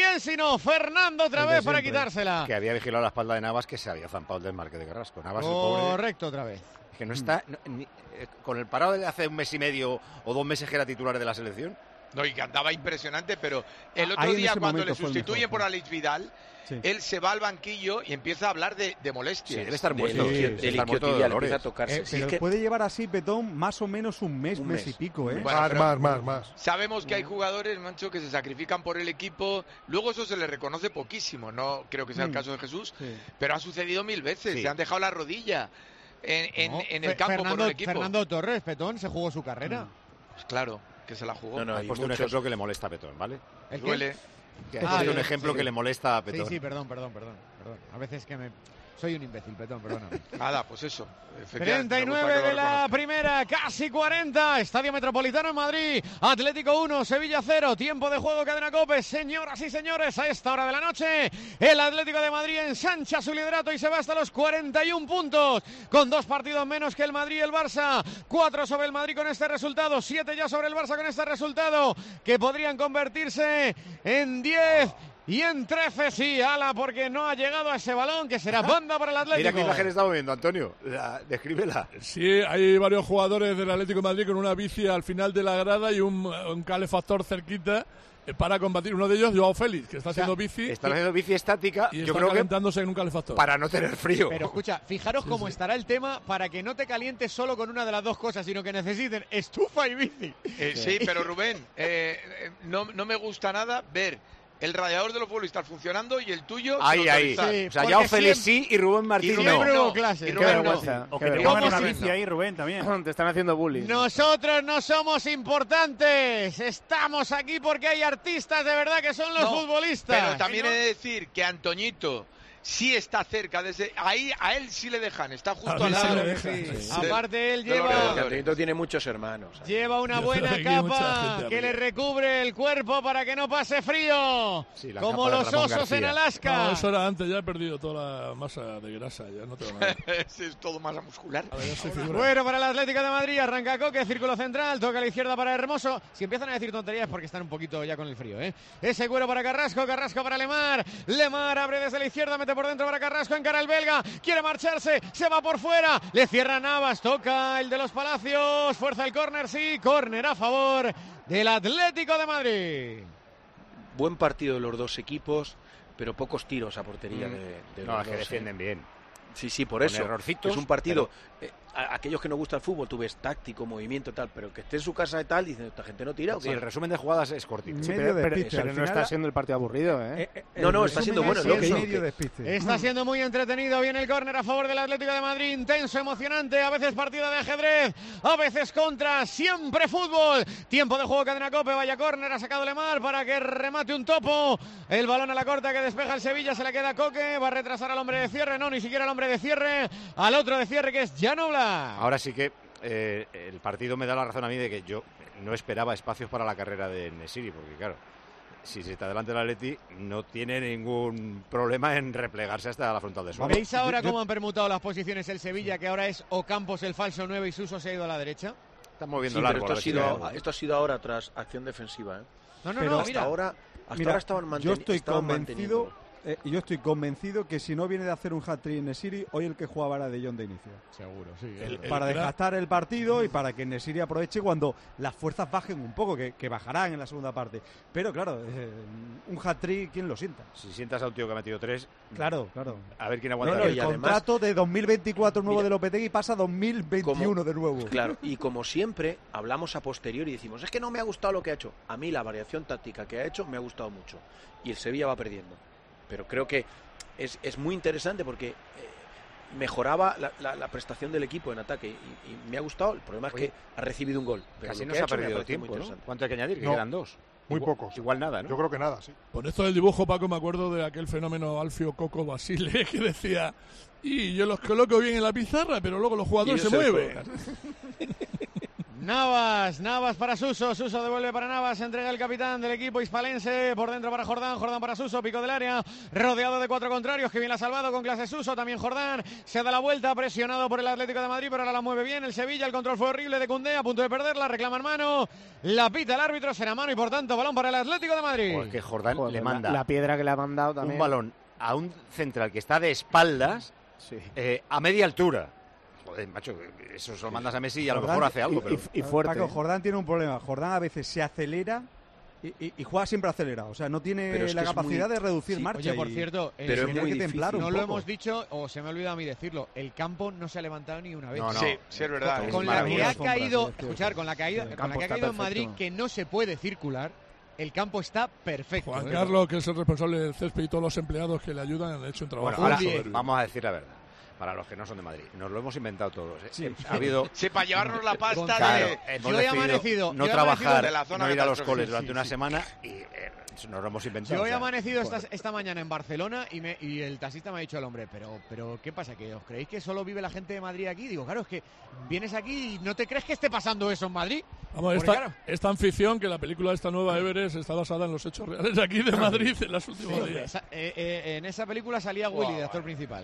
Fernando otra vez para quitársela. Que había vigilado la espalda de Navas, que se había zampado el desmarque de Carrasco. Navas, correcto, otra vez. Que no está con el parado de hace un mes y medio o 2 meses que era titular de la selección. No, y que andaba impresionante, pero el otro día cuando le sustituyen por Alex Vidal, él se va al banquillo y empieza a hablar de molestias. Sí, debe estar muerto. Empieza a tocarse. Pero puede llevar así, Petón, más o menos un mes y pico, ¿eh? Bueno, más. Sabemos que hay jugadores, Mancho, que se sacrifican por el equipo. Luego eso se les reconoce poquísimo. No creo que sea el caso de Jesús, pero ha sucedido 1000 veces. Se han dejado la rodilla en el campo por el equipo. Fernando Torres, Petón, se jugó su carrera. Pues claro, que se la jugó. No, he puesto un ejemplo que le molesta a Petón, ¿vale? Duele. He puesto un ejemplo que le molesta a Petón. Sí, perdón. A veces que soy un imbécil, Petón, perdóname. Nada, pues eso. 39 de la primera, casi 40. Estadio Metropolitano en Madrid. Atlético 1, Sevilla 0. Tiempo de juego, Cadena COPE. Señoras y señores, a esta hora de la noche, el Atlético de Madrid ensancha su liderato y se va hasta los 41 puntos. Con 2 partidos menos que el Madrid y el Barça. 4 sobre el Madrid con este resultado. 7 ya sobre el Barça con este resultado. Que podrían convertirse en 10 Y en 13 sí, ala, porque no ha llegado a ese balón, que será banda para el Atlético. Mira qué imagen estamos viendo, Antonio. Descríbela. Sí, hay varios jugadores del Atlético de Madrid con una bici al final de la grada y un calefactor cerquita para combatir. Uno de ellos, Joao Félix, que está haciendo bici. Está haciendo bici estática. Y yo está creo calentándose en un calefactor. Para no tener frío. Pero escucha, fijaros cómo estará el tema para que no te calientes solo con una de las dos cosas, sino que necesiten estufa y bici. Sí, pero Rubén, no me gusta nada ver el radiador de los futbolistas funcionando y el tuyo. Ahí. Sí, o sea, Joao Félix sí y Rubén Martín no. Clase. Y Rubén no. O que te pongan una bici ahí, Rubén, también. Te están haciendo bullying. Nosotros no somos importantes. Estamos aquí porque hay artistas de verdad que son los futbolistas. Pero también he de decir que Antoñito sí está cerca, desde ahí a él sí le dejan, está justo al lado. Aparte él lleva... Antonito tiene muchos hermanos. Lleva una buena capa que le recubre el cuerpo para que no pase frío, como los osos en Alaska. No, eso era antes, ya he perdido toda la masa de grasa, ya no tengo nada. Es todo masa muscular. Bueno, para el Atlético de Madrid arranca Coque, círculo central, toca a la izquierda para Hermoso. Si empiezan a decir tonterías porque están un poquito ya con el frío, Ese cuero para Carrasco para Lemar. Lemar abre desde la izquierda, mete por dentro para Carrasco, encara al belga, quiere marcharse, se va por fuera, le cierra Navas, toca el de los Palacios, fuerza el córner, sí, córner a favor del Atlético de Madrid. Buen partido de los dos equipos, pero pocos tiros a portería de los dos. No, es que defienden bien. Sí, por eso. Errorcitos, es un partido. Aquellos que no gusta el fútbol, tú ves táctico, movimiento, tal, pero que esté en su casa y tal, dicen, esta gente no tira. Sí, el resumen de jugadas es cortito. Sí, pero no está siendo el partido aburrido, No, está siendo bueno. Está siendo muy entretenido. Viene el córner a favor del Atlético de Madrid. Intenso, emocionante. A veces partida de ajedrez, a veces contra. Siempre fútbol. Tiempo de juego, cadena Cope. Vaya córner, ha sacado Lemar para que remate un topo. El balón a la corta que despeja el Sevilla. Se le queda Coque. Va a retrasar al hombre de cierre. No, ni siquiera al hombre de cierre. Al otro de cierre que es Jan. Ahora sí que el partido me da la razón a mí de que yo no esperaba espacios para la carrera de Nesiri, porque claro, si se está delante del Atleti no tiene ningún problema en replegarse hasta la frontal de suelo. ¿Veis ahora cómo han permutado las posiciones el Sevilla, que ahora es Ocampos el falso 9 y Suso se ha ido a la derecha? Están moviendo largo. Pero esto ha sido ahora tras acción defensiva. No, hasta ahora estaban manteniendo. Yo estoy convencido que si no viene de hacer un hat-trick en Nesiri, hoy el que jugaba era De Jong de inicio. Seguro, sí. Para desgastar el partido y para que Nesiri aproveche cuando las fuerzas bajen un poco, que bajarán en la segunda parte. Pero claro, un hat-trick, ¿quién lo sienta? Si sientas a un tío que ha metido 3... Claro. A ver quién aguanta. El contrato de 2024 nuevo de Lopetegui pasa a 2021 de nuevo. Claro, y como siempre, hablamos a posteriori y decimos, es que no me ha gustado lo que ha hecho. A mí la variación táctica que ha hecho me ha gustado mucho. Y el Sevilla va perdiendo. Pero creo que es muy interesante porque mejoraba la prestación del equipo en ataque y me ha gustado. El problema es que ha recibido un gol. Pero casi no se ha perdido tiempo, ¿no? ¿Cuánto hay que añadir? Que quedan 2. Muy pocos. Igual nada, ¿no? Yo creo que nada, sí. Por esto del dibujo, Paco, me acuerdo de aquel fenómeno Alfio Coco Basile que decía, y yo los coloco bien en la pizarra, pero luego los jugadores se mueven. Navas para Suso devuelve para Navas, entrega el capitán del equipo hispalense, por dentro para Jordán para Suso, pico del área, rodeado de 4 contrarios, que bien la ha salvado con clase Suso, también Jordán, se da la vuelta, presionado por el Atlético de Madrid, pero ahora la mueve bien el Sevilla, el control fue horrible de Koundé, a punto de perderla, reclaman mano, la pita el árbitro, será mano y por tanto balón para el Atlético de Madrid. Pues que Jordán le manda la piedra que le ha mandado también. Un balón a un central que está de espaldas a media altura. Joder, macho, eso se lo mandas a Messi y a lo mejor hace algo. Y fuerte. Paco, Jordán tiene un problema. Jordán a veces se acelera y juega siempre acelerado. O sea, no tiene la capacidad de reducir marcha. Oye, por cierto, pero es muy difícil. No lo hemos dicho, o se me ha olvidado a mí decirlo, el campo no se ha levantado ni una vez. No. Sí, es verdad. Con la que ha caído, con la que ha caído en Madrid, que no se puede circular, el campo está perfecto. Juan Carlos, que es el responsable del césped, y todos los empleados que le ayudan han hecho un trabajo. Bueno, ahora vamos a decir la verdad. Para los que no son de Madrid, nos lo hemos inventado todos. Sí. Ha habido... Sí, para llevarnos la pasta yo he amanecido no trabajar, no ir a los coles durante una semana y nos lo hemos inventado. Yo he amanecido esta mañana en Barcelona y el taxista me ha dicho al hombre, pero ¿qué pasa? ¿Que os creéis que solo vive la gente de Madrid aquí? Digo, claro, es que vienes aquí y no te crees que esté pasando eso en Madrid. Vamos, esta anfición, que la película esta nueva Everest está basada en los hechos reales aquí de Madrid en las últimas días. En esa película salía Willy de actor principal.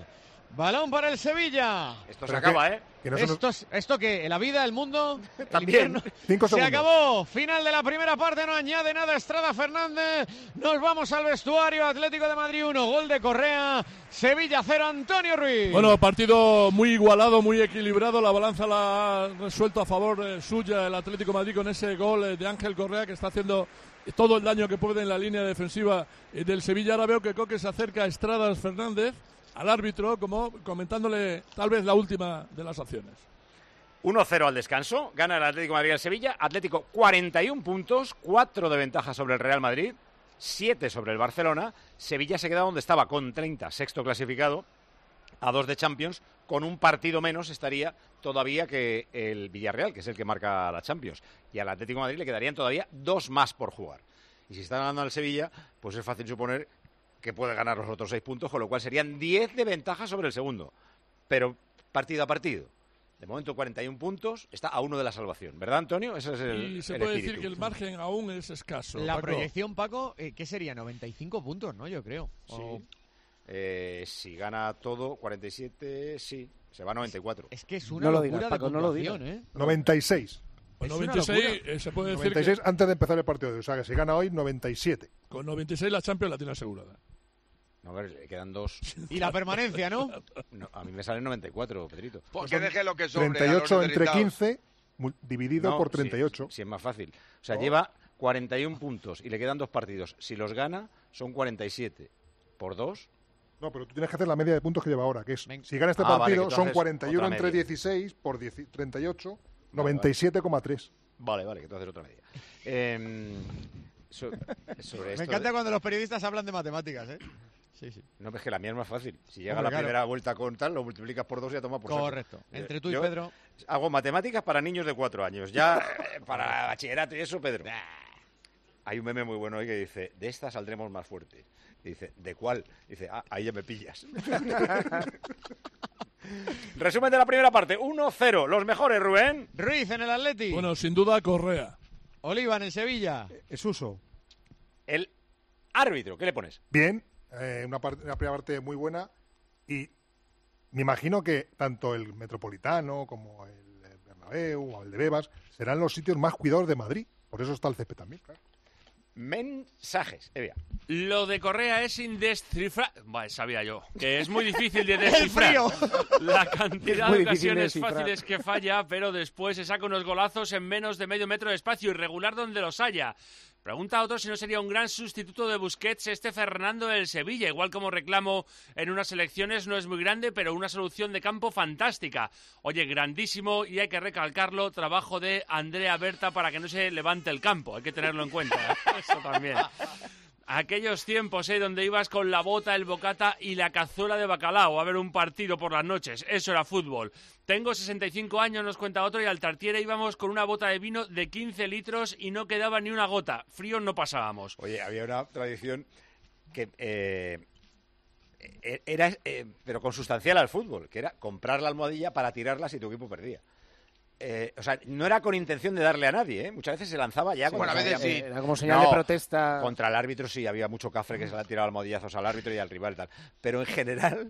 Balón para el Sevilla. Esto se acaba, ¿eh? ¿Esto qué? ¿La vida, el mundo? También. 5 segundos. Se acabó. Final de la primera parte. No añade nada Estrada Fernández. Nos vamos al vestuario. Atlético de Madrid 1. Gol de Correa. Sevilla 0. Antonio Ruiz. Bueno, partido muy igualado, muy equilibrado. La balanza la ha resuelto a favor suya el Atlético de Madrid con ese gol de Ángel Correa, que está haciendo todo el daño que puede en la línea defensiva del Sevilla. Ahora veo que Coque se acerca a Estrada Fernández, al árbitro, como comentándole tal vez la última de las acciones. 1-0 al descanso, gana el Atlético de Madrid al Sevilla. Atlético 41 puntos, 4 de ventaja sobre el Real Madrid, 7 sobre el Barcelona. Sevilla se queda donde estaba, con 30, sexto clasificado, a 2 de Champions. Con un partido menos estaría todavía que el Villarreal, que es el que marca la Champions. Y al Atlético de Madrid le quedarían todavía 2 más por jugar. Y si está ganando al Sevilla, pues es fácil suponer que puede ganar los otros 6 puntos, con lo cual serían 10 de ventaja sobre el segundo. Pero partido a partido. De momento 41 puntos, está a 1 de la salvación. ¿Verdad, Antonio? Ese es y se puede decir que el margen aún es escaso. La proyección, Paco, ¿qué sería? 95 puntos, ¿no? Yo creo. Sí. Si gana todo, 47, sí. Se va a 94. Es que es una locura de puntuación, ¿eh? 96. Con 96 se puede decir 96 antes de empezar el partido de hoy. O sea, que si gana hoy, 97. Con 96 la Champions la tiene asegurada. No, a ver, le quedan 2. Y la permanencia, ¿no? No, a mí me salen 94, Pedrito. Porque deje lo que sobre 38 entre 15 dividido por 38. Sí, es más fácil. O sea, lleva 41 puntos y le quedan 2 partidos. Si los gana, son 47. ¿Por 2? No, pero tú tienes que hacer la media de puntos que lleva ahora, que es, si gana este partido, vale, son 41 entre 16 por 38, 97,3. Vale, que tú haces otra media. Sobre esto me encanta cuando los periodistas hablan de matemáticas, ¿eh? Sí. No, es que la mía es más fácil. Si llega la primera vuelta con tal, lo multiplicas por 2 y ya toma por 6. Correcto. Entre tú y Pedro. Hago matemáticas para niños de 4 años. Ya para bachillerato y eso, Pedro. Hay un meme muy bueno hoy que dice, de esta saldremos más fuerte. Y dice, ¿de cuál? Y dice, ahí ya me pillas. Resumen de la primera parte, 1-0. Los mejores, Rubén. Ruiz en el Atleti. Bueno, sin duda, Correa. Oliva en el Sevilla. Suso. El árbitro, ¿qué le pones? Bien, una primera parte muy buena. Y me imagino que tanto el Metropolitano como el Bernabéu o el de Bebas serán los sitios más cuidados de Madrid. Por eso está el césped también, claro. Mensajes, Evia. Lo de Correa es indescifrable. Vale, sabía yo. Que es muy difícil de descifrar. La cantidad de ocasiones fáciles que falla, pero después se saca unos golazos en menos de medio metro de espacio, irregular donde los haya. Pregunta a otro si no sería un gran sustituto de Busquets este Fernando del Sevilla. Igual como reclamo en unas elecciones, no es muy grande, pero una solución de campo fantástica. Oye, grandísimo, y hay que recalcarlo, trabajo de Andrea Berta para que no se levante el campo. Hay que tenerlo en cuenta. Eso también. Aquellos tiempos, donde ibas con la bota, el bocata y la cazuela de bacalao a ver un partido por las noches. Eso era fútbol. Tengo 65 años, nos cuenta otro, y al Tartiere íbamos con una bota de vino de 15 litros y no quedaba ni una gota. Frío no pasábamos. Oye, había una tradición que era, pero consustancial al fútbol, que era comprar la almohadilla para tirarla si tu equipo perdía. O sea, no era con intención de darle a nadie, ¿eh? Muchas veces se lanzaba ya. Bueno, a veces sí. Era como señal de protesta. Contra el árbitro sí, había mucho cafre que se le ha tirado almohadillazos al árbitro y al rival y tal. Pero en general,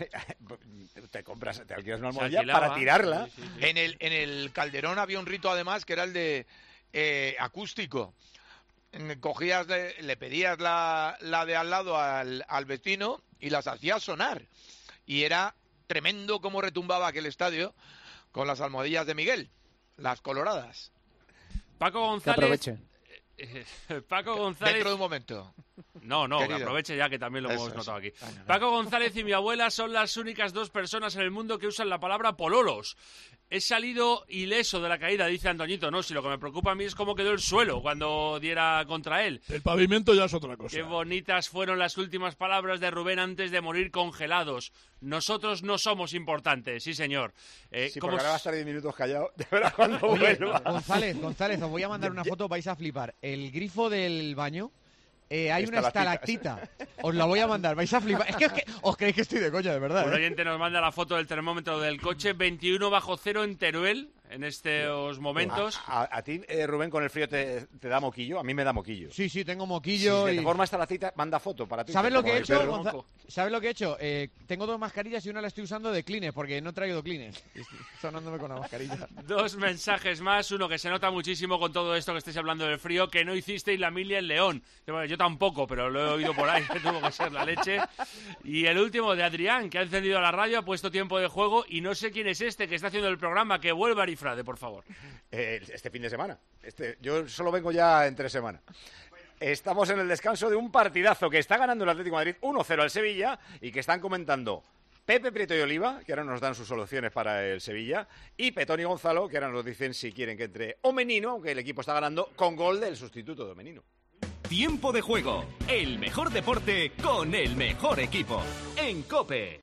te alquilas una almohadilla para tirarla. Sí. En el Calderón había un rito además que era el de acústico. Cogías, le pedías la de al lado al vecino y las hacías sonar. Y era tremendo cómo retumbaba aquel estadio con las almohadillas de Miguel, las coloradas. Paco González. Que aproveche. Paco González. Dentro de un momento. No, que aproveche ya, que también lo hemos notado aquí. Paco González y mi abuela son las únicas 2 personas en el mundo que usan la palabra pololos. He salido ileso de la caída, dice Antoñito. No, si lo que me preocupa a mí es cómo quedó el suelo cuando diera contra él. El pavimento ya es otra cosa. Qué bonitas fueron las últimas palabras de Rubén antes de morir congelados. Nosotros no somos importantes, sí señor. Sí, porque ahora va a estar 10 minutos callado. De verdad, cuando vuelva. González, os voy a mandar una foto, vais a flipar. El grifo del baño... hay una estalactita. Os la voy a mandar, vais a flipar. Es que os creéis que estoy de coña, de verdad. Un oyente nos manda la foto del termómetro del coche, 21 bajo cero en Teruel, en estos momentos. ¿A ti, Rubén, con el frío te da moquillo? A mí me da moquillo. Sí, tengo moquillo. Si te forma esta la cita, manda foto para ti. ¿Sabes lo que he hecho? ¿Sabes lo que he hecho? Tengo 2 mascarillas y una la estoy usando de Kleenex, porque no he traído Kleenex. Sonándome con la mascarilla. 2 mensajes más. Uno que se nota muchísimo con todo esto que estáis hablando del frío, que no hicisteis la milla en León. Yo tampoco, pero lo he oído por ahí, que tuvo que ser la leche. Y el último de Adrián, que ha encendido la radio, ha puesto tiempo de juego y no sé quién es este que está haciendo el programa. Que vuelva Arifrade, por favor. Este fin de semana. Yo solo vengo ya en 3 semanas. Estamos en el descanso de un partidazo que está ganando el Atlético de Madrid 1-0 al Sevilla y que están comentando Pepe Prieto y Oliva, que ahora nos dan sus soluciones para el Sevilla, y Petón y Gonzalo, que ahora nos dicen si quieren que entre Omenino, aunque el equipo está ganando, con gol del sustituto de Omenino. Tiempo de juego, el mejor deporte con el mejor equipo. En COPE.